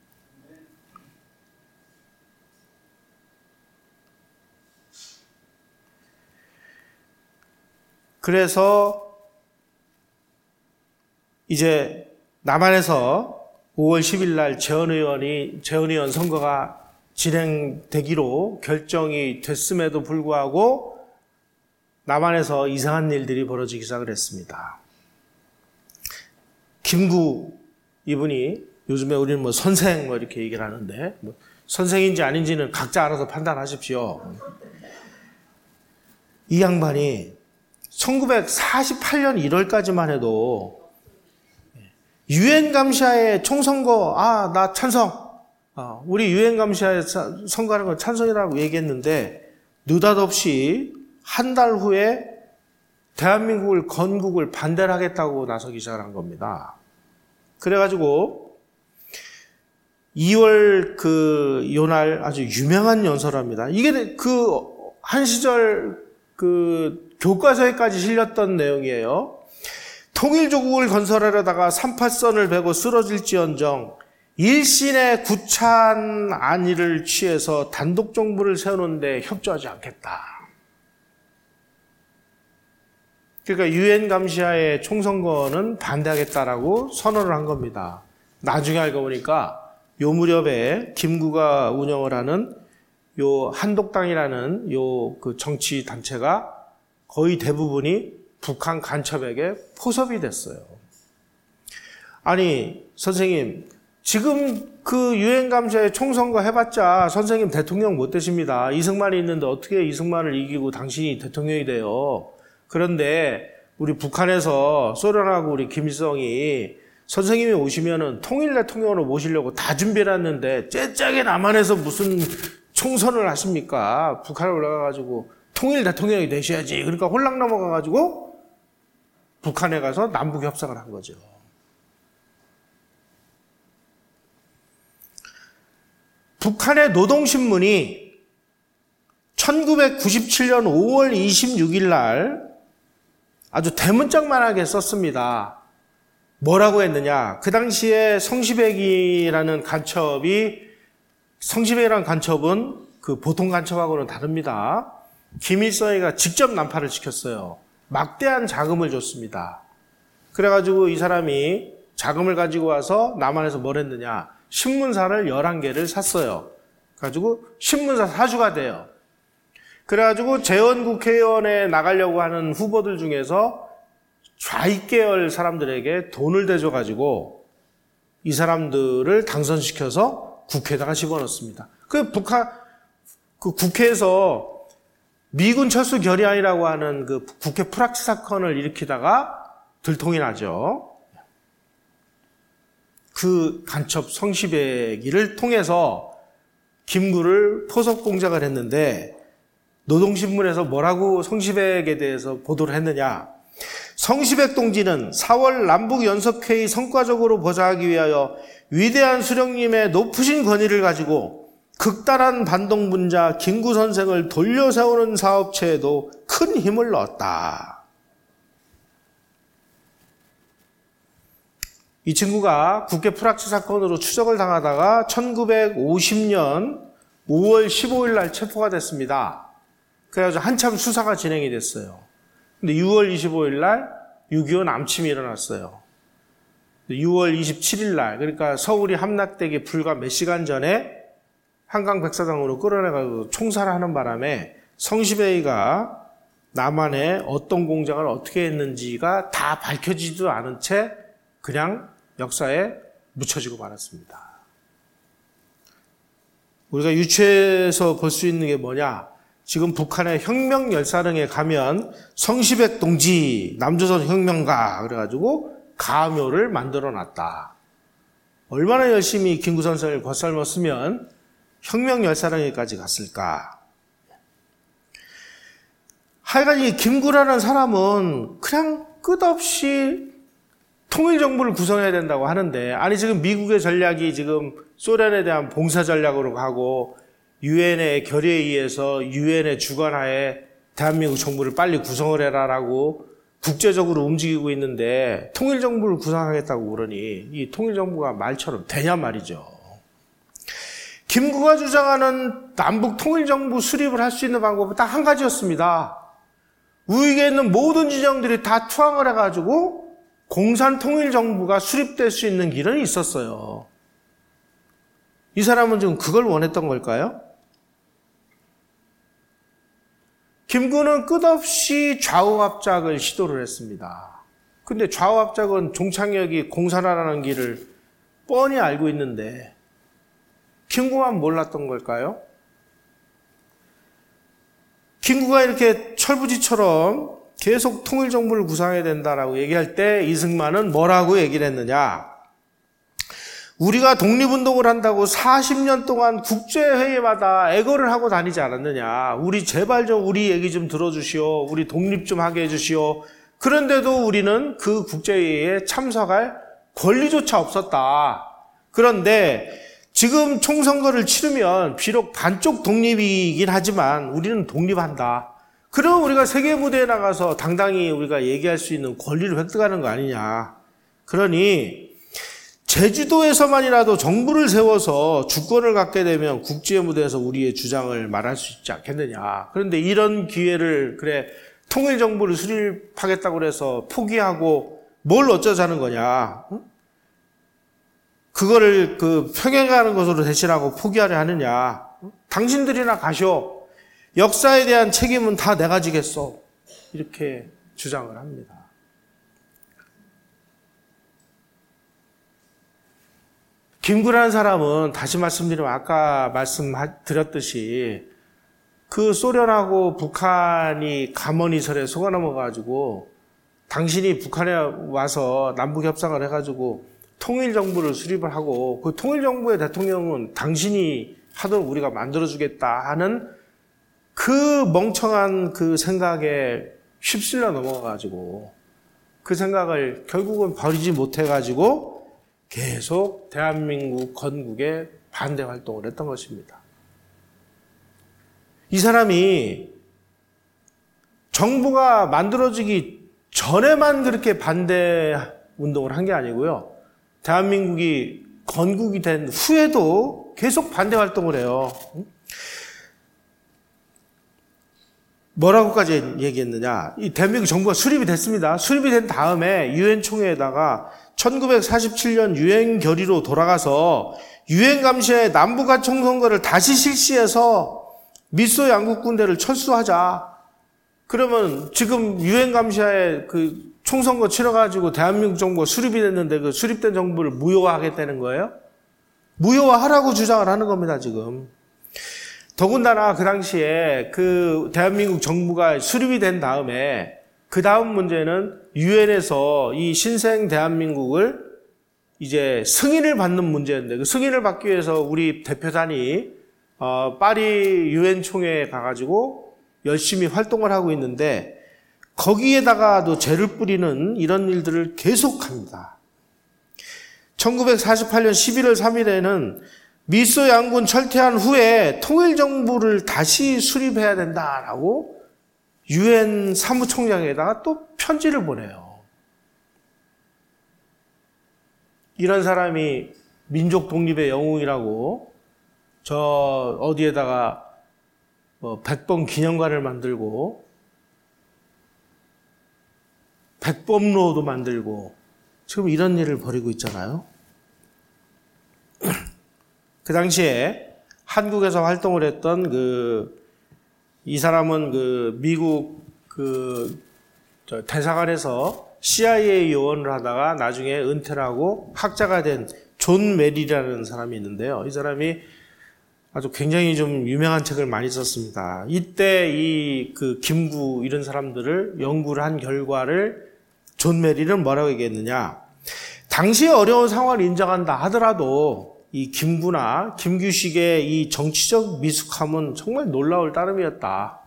A: 그래서 이제 남한에서 오월 십일 날 재헌의원이 재헌의원 선거가 진행되기로 결정이 됐음에도 불구하고 남한에서 이상한 일들이 벌어지기 시작을 했습니다. 김구 이분이 요즘에 우리는 뭐 선생 뭐 이렇게 얘기를 하는데 뭐 선생인지 아닌지는 각자 알아서 판단하십시오. 이 양반이 천구백사십팔 년 일월까지만 해도 유엔 감시하에 총선거 아 나 찬성 아, 우리 유엔 감시하에 선거하는 건 찬성이라고 얘기했는데 느닷없이 한 달 후에 대한민국을 건국을 반대를 하겠다고 나서기 시작한 겁니다. 그래가지고 이월 그 요날 아주 유명한 연설합니다. 이게 그 한 시절 그 교과서에까지 실렸던 내용이에요. 통일조국을 건설하려다가 삼팔선을 베고 쓰러질지언정 일신의 구차한 안위를 취해서 단독 정부를 세우는데 협조하지 않겠다. 그러니까 유엔 감시하에 총선거는 반대하겠다라고 선언을 한 겁니다. 나중에 알고 보니까 요 무렵에 김구가 운영을 하는 요 한독당이라는 요 그 정치 단체가 거의 대부분이 북한 간첩에게 포섭이 됐어요. 아니, 선생님, 지금 그 유엔 감시에 총선거 해봤자 선생님 대통령 못 되십니다. 이승만이 있는데 어떻게 이승만을 이기고 당신이 대통령이 돼요? 그런데 우리 북한에서 소련하고 우리 김일성이 선생님이 오시면은 통일 대통령으로 모시려고 다 준비를 했는데 째짝에 남한에서 무슨 총선을 하십니까? 북한에 올라가가지고 통일 대통령이 되셔야지. 그러니까 홀랑 넘어가가지고 북한에 가서 남북 협상을 한 거죠. 북한의 노동신문이 천구백구십칠 년 오월 이십육일 날 아주 대문짝만하게 썼습니다. 뭐라고 했느냐? 그 당시에 성시백이라는 간첩이 성시백이라는 간첩은 그 보통 간첩하고는 다릅니다. 김일성이가 직접 난파를 시켰어요. 막대한 자금을 줬습니다. 그래가지고 이 사람이 자금을 가지고 와서 남한에서 뭘 했느냐? 신문사를 열한 개를 샀어요. 그래가지고 신문사 사주가 돼요. 그래가지고 재헌국회의원에 나가려고 하는 후보들 중에서 좌익 계열 사람들에게 돈을 대줘가지고 이 사람들을 당선시켜서 국회에다가 집어넣습니다. 그 북한, 그 국회에서 미군 철수 결의안이라고 하는 그 국회 프락치 사건을 일으키다가 들통이 나죠. 그 간첩 성시백이를 통해서 김구를 포섭 공작을 했는데 노동신문에서 뭐라고 성시백에 대해서 보도를 했느냐. 성시백 동지는 사월 남북연석회의 성과적으로 보좌하기 위하여 위대한 수령님의 높으신 권위를 가지고 극단한 반동분자 김구 선생을 돌려세우는 사업체에도 큰 힘을 넣었다. 이 친구가 국회 프락치 사건으로 추적을 당하다가 천구백오십 년 오월 십오일 날 체포가 됐습니다. 그래가지고 한참 수사가 진행이 됐어요. 근데 유월 이십오일 날 육이오 남침이 일어났어요. 유월 이십칠일 날, 그러니까 서울이 함락되기 불과 몇 시간 전에 한강 백사장으로 끌어내가지고 총살을 하는 바람에 성시백이가 남한에 어떤 공작을 어떻게 했는지가 다 밝혀지지도 않은 채 그냥 역사에 묻혀지고 말았습니다. 우리가 유추해서 볼 수 있는 게 뭐냐? 지금 북한의 혁명 열사릉에 가면 성시백 동지, 남조선 혁명가 그래가지고 가묘를 만들어 놨다. 얼마나 열심히 김구 선생을 겉설먹으면 혁명 열사릉에까지 갔을까? 하여간 이 김구라는 사람은 그냥 끝없이 통일정부를 구성해야 된다고 하는데, 아니 지금 미국의 전략이 지금 소련에 대한 봉사 전략으로 가고 유엔의 결의에 의해서 유엔의 주관하에 대한민국 정부를 빨리 구성을 해라라고 국제적으로 움직이고 있는데 통일정부를 구성하겠다고 그러니 이 통일정부가 말처럼 되냐 말이죠. 김구가 주장하는 남북 통일정부 수립을 할 수 있는 방법은 딱 한 가지였습니다. 우익에 있는 모든 진영들이 다 투항을 해가지고 공산 통일정부가 수립될 수 있는 길은 있었어요. 이 사람은 지금 그걸 원했던 걸까요? 김구는 끝없이 좌우합작을 시도를 했습니다. 근데 좌우합작은 종착역이 공산화라는 길을 뻔히 알고 있는데 김구만 몰랐던 걸까요? 김구가 이렇게 철부지처럼 계속 통일정부를 구성해야 된다라고 얘기할 때 이승만은 뭐라고 얘기를 했느냐? 우리가 독립운동을 한다고 사십 년 동안 국제회의마다 애거를 하고 다니지 않았느냐. 우리 제발 좀 우리 얘기 좀 들어주시오. 우리 독립 좀 하게 해주시오. 그런데도 우리는 그 국제회의에 참석할 권리조차 없었다. 그런데 지금 총선거를 치르면 비록 반쪽 독립이긴 하지만 우리는 독립한다. 그러면 우리가 세계 무대에 나가서 당당히 우리가 얘기할 수 있는 권리를 획득하는 거 아니냐. 그러니 제주도에서만이라도 정부를 세워서 주권을 갖게 되면 국제 무대에서 우리의 주장을 말할 수 있지 않겠느냐. 그런데 이런 기회를 그래 통일정부를 수립하겠다고 해서 포기하고 뭘 어쩌자는 거냐. 그거를 그 평행하는 것으로 대신하고 포기하려 하느냐. 당신들이나 가쇼. 역사에 대한 책임은 다 내가 지겠어. 이렇게 주장을 합니다. 김구라는 사람은 다시 말씀드리면 아까 말씀드렸듯이 그 소련하고 북한이 감언이설에 속아 넘어가지고 당신이 북한에 와서 남북 협상을 해가지고 통일정부를 수립을 하고 그 통일정부의 대통령은 당신이 하도록 우리가 만들어주겠다 하는 그 멍청한 그 생각에 휩쓸려 넘어가가지고 그 생각을 결국은 버리지 못해가지고 계속 대한민국 건국에 반대 활동을 했던 것입니다. 이 사람이 정부가 만들어지기 전에만 그렇게 반대 운동을 한 게 아니고요. 대한민국이 건국이 된 후에도 계속 반대 활동을 해요. 뭐라고까지 얘기했느냐. 이 대한민국 정부가 수립이 됐습니다. 수립이 된 다음에 유엔 총회에다가 천구백사십칠 년 유엔 결의로 돌아가서 유엔 감시의 남북한 총선거를 다시 실시해서 미소 양국 군대를 철수하자. 그러면 지금 유엔 감시하에 그 총선거 치러가지고 대한민국 정부가 수립이 됐는데 그 수립된 정부를 무효화하겠다는 거예요? 무효화하라고 주장을 하는 겁니다, 지금. 더군다나 그 당시에 그 대한민국 정부가 수립이 된 다음에 그 다음 문제는 유엔에서 이 신생 대한민국을 이제 승인을 받는 문제인데 그 승인을 받기 위해서 우리 대표단이 어, 파리 유엔 총회에 가가지고 열심히 활동을 하고 있는데 거기에다가도 죄를 뿌리는 이런 일들을 계속합니다. 천구백사십팔 년 십일월 삼일에는 미소 양군 철퇴한 후에 통일정부를 다시 수립해야 된다라고 유엔 사무총장에다가 또 편지를 보내요. 이런 사람이 민족 독립의 영웅이라고 저 어디에다가 뭐 백범 기념관을 만들고 백범로도 만들고 지금 이런 일을 벌이고 있잖아요. 그 당시에 한국에서 활동을 했던 그 이 사람은 그 미국 그 대사관에서 씨아이에이 요원을 하다가 나중에 은퇴를 하고 학자가 된 존 메리라는 사람이 있는데요. 이 사람이 아주 굉장히 좀 유명한 책을 많이 썼습니다. 이때 이 그 김구 이런 사람들을 연구를 한 결과를 존 메리는 뭐라고 얘기했느냐. 당시의 어려운 상황을 인정한다 하더라도 이 김구나 김규식의 이 정치적 미숙함은 정말 놀라울 따름이었다.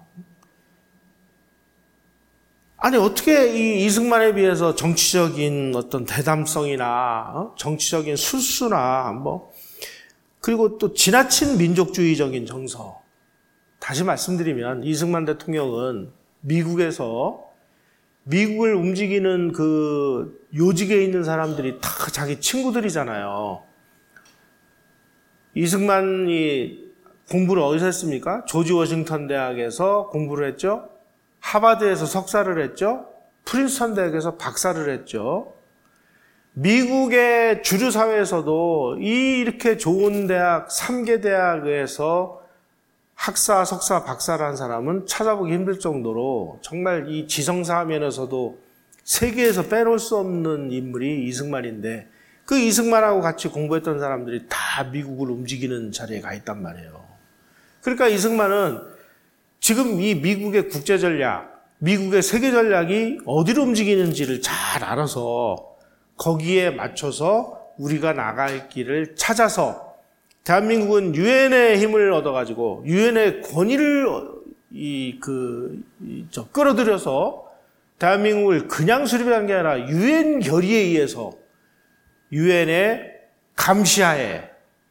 A: 아니 어떻게 이 이승만에 비해서 정치적인 어떤 대담성이나 어? 정치적인 술수나 뭐 그리고 또 지나친 민족주의적인 정서. 다시 말씀드리면 이승만 대통령은 미국에서 미국을 움직이는 그 요직에 있는 사람들이 다 자기 친구들이잖아요. 이승만이 공부를 어디서 했습니까? 조지 워싱턴 대학에서 공부를 했죠. 하버드에서 석사를 했죠. 프린스턴 대학에서 박사를 했죠. 미국의 주류 사회에서도 이 이렇게 좋은 대학, 삼 개 대학에서 학사, 석사, 박사를 한 사람은 찾아보기 힘들 정도로 정말 이 지성사 면에서도 세계에서 빼놓을 수 없는 인물이 이승만인데 그 이승만하고 같이 공부했던 사람들이 다 미국을 움직이는 자리에 가 있단 말이에요. 그러니까 이승만은 지금 이 미국의 국제 전략, 미국의 세계 전략이 어디로 움직이는지를 잘 알아서 거기에 맞춰서 우리가 나갈 길을 찾아서 대한민국은 유엔의 힘을 얻어가지고 유엔의 권위를 이 그 저 끌어들여서 대한민국을 그냥 수립한 게 아니라 유엔 결의에 의해서 유엔의 감시하에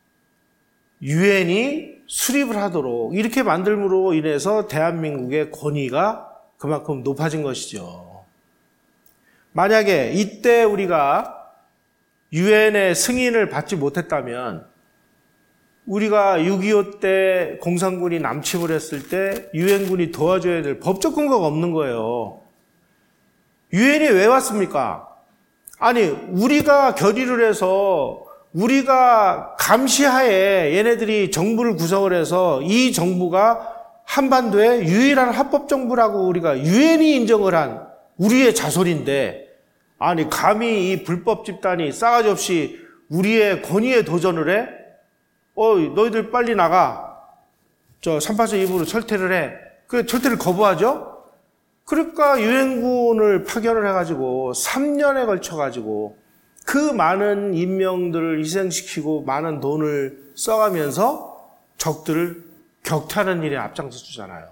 A: 유엔이 수립을 하도록 이렇게 만들므로 인해서 대한민국의 권위가 그만큼 높아진 것이죠. 만약에 이때 우리가 유엔의 승인을 받지 못했다면 우리가 육이오 때 공산군이 남침을 했을 때 유엔군이 도와줘야 될 법적 근거가 없는 거예요. 유엔이 왜 왔습니까? 아니, 우리가 결의를 해서 우리가 감시하에 얘네들이 정부를 구성을 해서 이 정부가 한반도의 유일한 합법 정부라고 우리가 유엔이 인정을 한 우리의 자손인데, 아니 감히 이 불법 집단이 싸가지 없이 우리의 권위에 도전을 해? 어, 너희들 빨리 나가. 저 삼팔선 이부로 철퇴를 해. 그래, 철퇴를 거부하죠? 그러니까 유엔군을 파견을 해가지고 삼 년에 걸쳐가지고 그 많은 인명들을 희생시키고 많은 돈을 써가면서 적들을 격퇴하는 일에 앞장서 주잖아요.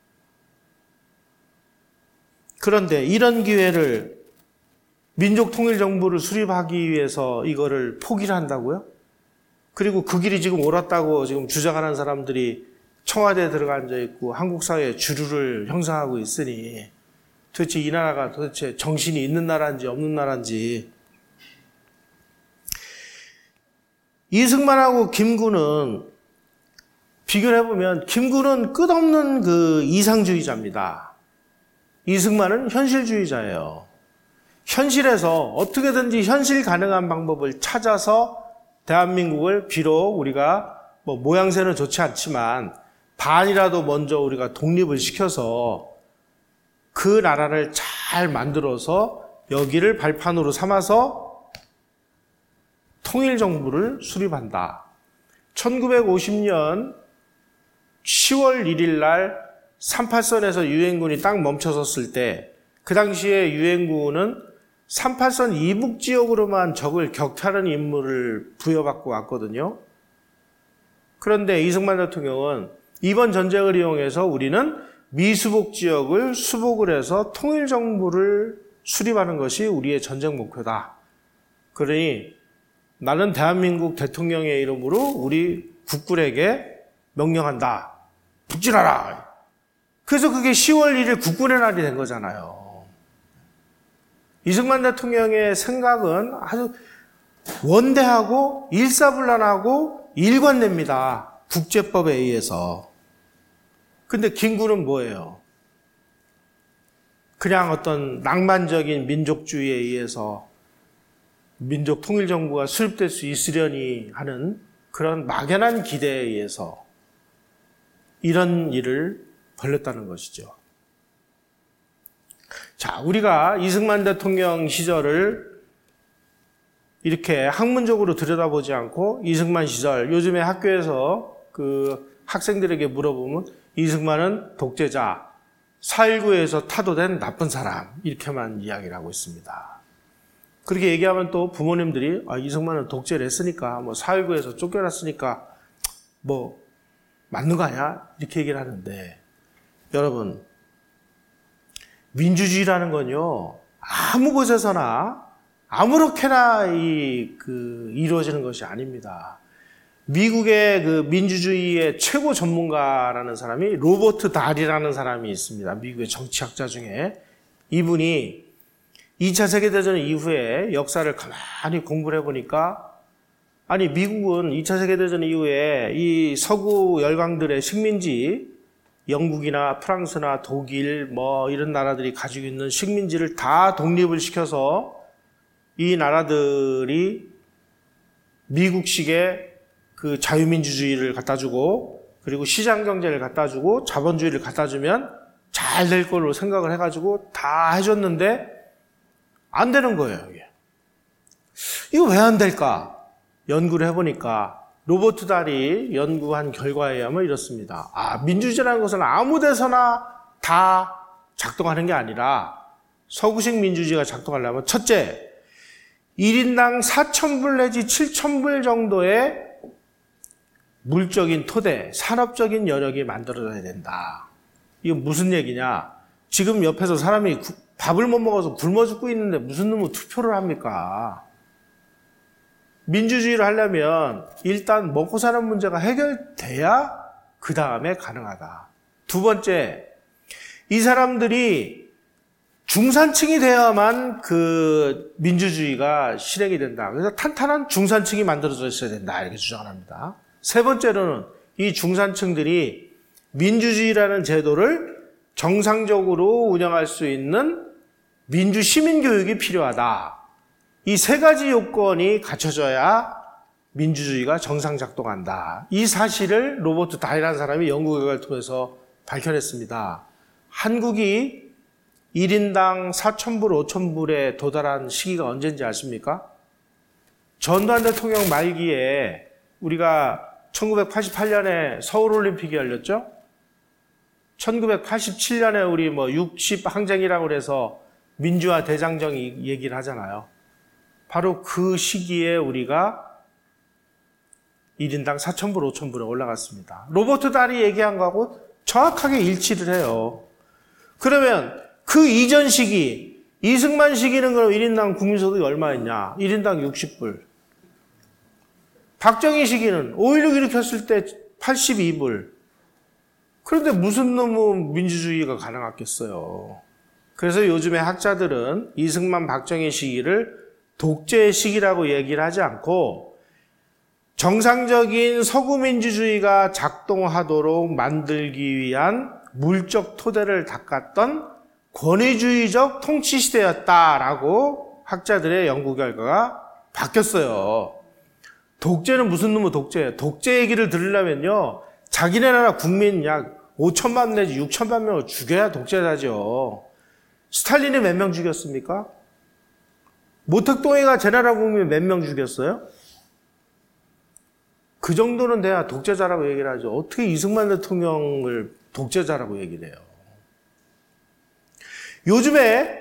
A: 그런데 이런 기회를 민족통일정부를 수립하기 위해서 이거를 포기를 한다고요? 그리고 그 길이 지금 옳았다고 지금 주장하는 사람들이 청와대에 들어가 앉아있고 한국 사회에 주류를 형성하고 있으니 도대체 이 나라가 도대체 정신이 있는 나라인지 없는 나라인지. 이승만하고 김구는 비교를 해보면 김구는 끝없는 그 이상주의자입니다. 이승만은 현실주의자예요. 현실에서 어떻게든지 현실 가능한 방법을 찾아서 대한민국을 비록 우리가 뭐 모양새는 좋지 않지만 반이라도 먼저 우리가 독립을 시켜서 그 나라를 잘 만들어서 여기를 발판으로 삼아서 통일정부를 수립한다. 천구백오십 년 시월 일일 날 삼팔선에서 유엔군이 딱 멈춰섰을 때 그 당시에 유엔군은 삼팔선 이북 지역으로만 적을 격퇴하는 임무를 부여받고 왔거든요. 그런데 이승만 대통령은 이번 전쟁을 이용해서 우리는 미수복 지역을 수복을 해서 통일정부를 수립하는 것이 우리의 전쟁 목표다. 그러니 나는 대한민국 대통령의 이름으로 우리 국군에게 명령한다. 북진하라. 그래서 그게 시월 일일 국군의 날이 된 거잖아요. 이승만 대통령의 생각은 아주 원대하고 일사불란하고 일관됩니다. 국제법에 의해서. 근데 김구는 뭐예요? 그냥 어떤 낭만적인 민족주의에 의해서 민족 통일정부가 수립될 수 있으려니 하는 그런 막연한 기대에 의해서 이런 일을 벌였다는 것이죠. 자, 우리가 이승만 대통령 시절을 이렇게 학문적으로 들여다보지 않고 이승만 시절, 요즘에 학교에서 그 학생들에게 물어보면 이승만은 독재자, 사일구에서 타도된 나쁜 사람, 이렇게만 이야기를 하고 있습니다. 그렇게 얘기하면 또 부모님들이 아, 이승만은 독재를 했으니까, 뭐 사일구에서 쫓겨났으니까 뭐 맞는 거 아니야? 이렇게 얘기를 하는데, 여러분, 민주주의라는 건요, 아무 곳에서나 아무렇게나 이, 그, 이루어지는 것이 아닙니다. 미국의 그 민주주의의 최고 전문가라는 사람이 로버트 달이라는 사람이 있습니다. 미국의 정치학자 중에. 이분이 이 차 세계대전 이후에 역사를 가만히 공부를 해보니까, 아니, 미국은 이 차 세계대전 이후에 이 서구 열강들의 식민지, 영국이나 프랑스나 독일 뭐 이런 나라들이 가지고 있는 식민지를 다 독립을 시켜서 이 나라들이 미국식의 그 자유민주주의를 갖다주고 그리고 시장경제를 갖다주고 자본주의를 갖다주면 잘 될 걸로 생각을 해가지고 다 해줬는데 안 되는 거예요. 이게. 이거 왜 안 될까? 연구를 해보니까 로버트 달이 연구한 결과에 의하면 이렇습니다. 아, 민주주의라는 것은 아무 데서나 다 작동하는 게 아니라 서구식 민주주의가 작동하려면 첫째, 일 인당 사천 불 내지 칠천 불 정도의 물적인 토대, 산업적인 여력이 만들어져야 된다. 이거 무슨 얘기냐? 지금 옆에서 사람이 밥을 못 먹어서 굶어 죽고 있는데 무슨 놈의 투표를 합니까? 민주주의를 하려면 일단 먹고 사는 문제가 해결돼야 그 다음에 가능하다. 두 번째, 이 사람들이 중산층이 되어야만 그 민주주의가 실행이 된다. 그래서 탄탄한 중산층이 만들어져 있어야 된다. 이렇게 주장을 합니다. 세 번째로는 이 중산층들이 민주주의라는 제도를 정상적으로 운영할 수 있는 민주시민교육이 필요하다. 이 세 가지 요건이 갖춰져야 민주주의가 정상 작동한다. 이 사실을 로버트 다이라는 사람이 연구 결과를 통해서 밝혀냈습니다. 한국이 일 인당 사천 불, 오천 불에 도달한 시기가 언제인지 아십니까? 전두환 대통령 말기에 우리가 천구백팔십팔 년에 서울올림픽이 열렸죠? 천구백팔십칠 년에 우리 뭐 육십 항쟁이라고 그래서 민주화 대장정 얘기를 하잖아요. 바로 그 시기에 우리가 일 인당 사천 불, 오천 불에 올라갔습니다. 로버트 다리 얘기한 거하고 정확하게 일치를 해요. 그러면 그 이전 시기, 이승만 시기는 그럼 일 인당 국민소득이 얼마였냐? 일 인당 육십 불. 박정희 시기는 오일육 일으켰을 때 팔십이 불. 그런데 무슨 놈의 민주주의가 가능하겠어요. 그래서 요즘에 학자들은 이승만 박정희 시기를 독재의 시기라고 얘기를 하지 않고 정상적인 서구민주주의가 작동하도록 만들기 위한 물적 토대를 닦았던 권위주의적 통치시대였다라고 학자들의 연구 결과가 바뀌었어요. 독재는 무슨 놈의 독재예요? 독재 얘기를 들으려면요, 자기네 나라 국민 약 오천만 내지 육천만 명을 죽여야 독재자죠. 스탈린이 몇 명 죽였습니까? 모택동이가 제 나라 국민 몇 명 죽였어요? 그 정도는 돼야 독재자라고 얘기를 하죠. 어떻게 이승만 대통령을 독재자라고 얘기를 해요? 요즘에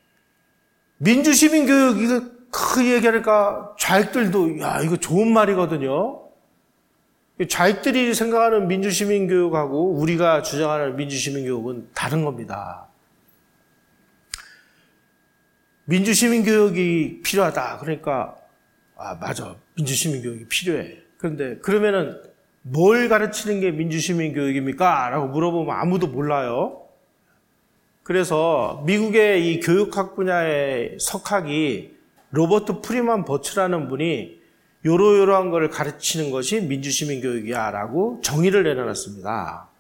A: 민주시민교육 이거 그 얘기하니까 좌익들도 야 이거 좋은 말이거든요. 좌익들이 생각하는 민주시민교육하고 우리가 주장하는 민주시민교육은 다른 겁니다. 민주시민교육이 필요하다. 그러니까 아 맞아. 민주시민교육이 필요해. 그런데 그러면은 뭘 가르치는 게 민주시민교육입니까? 라고 물어보면 아무도 몰라요. 그래서 미국의 이 교육학 분야의 석학이 로버트 프리만 버츠라는 분이 요러요러한 걸 가르치는 것이 민주시민교육이야 라고 정의를 내려놨습니다.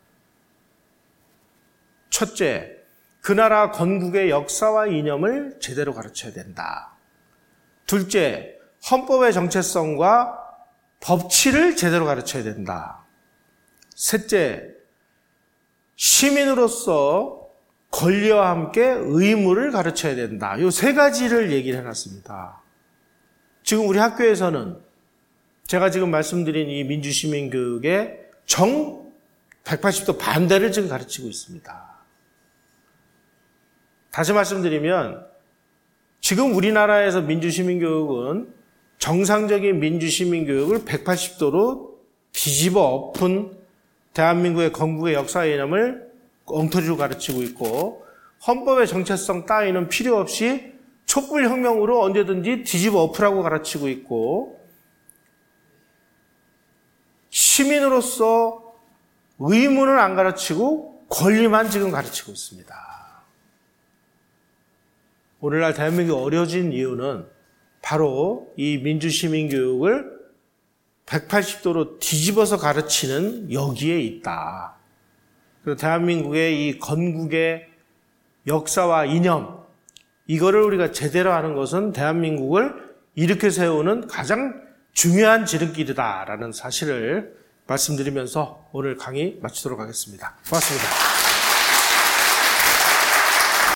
A: 첫째, 그 나라 건국의 역사와 이념을 제대로 가르쳐야 된다. 둘째, 헌법의 정체성과 법치를 제대로 가르쳐야 된다. 셋째, 시민으로서 권리와 함께 의무를 가르쳐야 된다. 이 세 가지를 얘기를 해놨습니다. 지금 우리 학교에서는 제가 지금 말씀드린 이 민주시민교육의 정 백팔십 도 반대를 지금 가르치고 있습니다. 다시 말씀드리면 지금 우리나라에서 민주시민교육은 정상적인 민주시민교육을 백팔십 도로 뒤집어 엎은 대한민국의 건국의 역사 이념을 엉터리로 가르치고 있고 헌법의 정체성 따위는 필요 없이 촛불혁명으로 언제든지 뒤집어 엎으라고 가르치고 있고 시민으로서 의무는 안 가르치고 권리만 지금 가르치고 있습니다. 오늘날 대한민국이 어려진 이유는 바로 이 민주시민교육을 백팔십 도로 뒤집어서 가르치는 여기에 있다. 그래서 대한민국의 이 건국의 역사와 이념, 이거를 우리가 제대로 하는 것은 대한민국을 일으켜 세우는 가장 중요한 지름길이다라는 사실을 말씀드리면서 오늘 강의 마치도록 하겠습니다. 고맙습니다.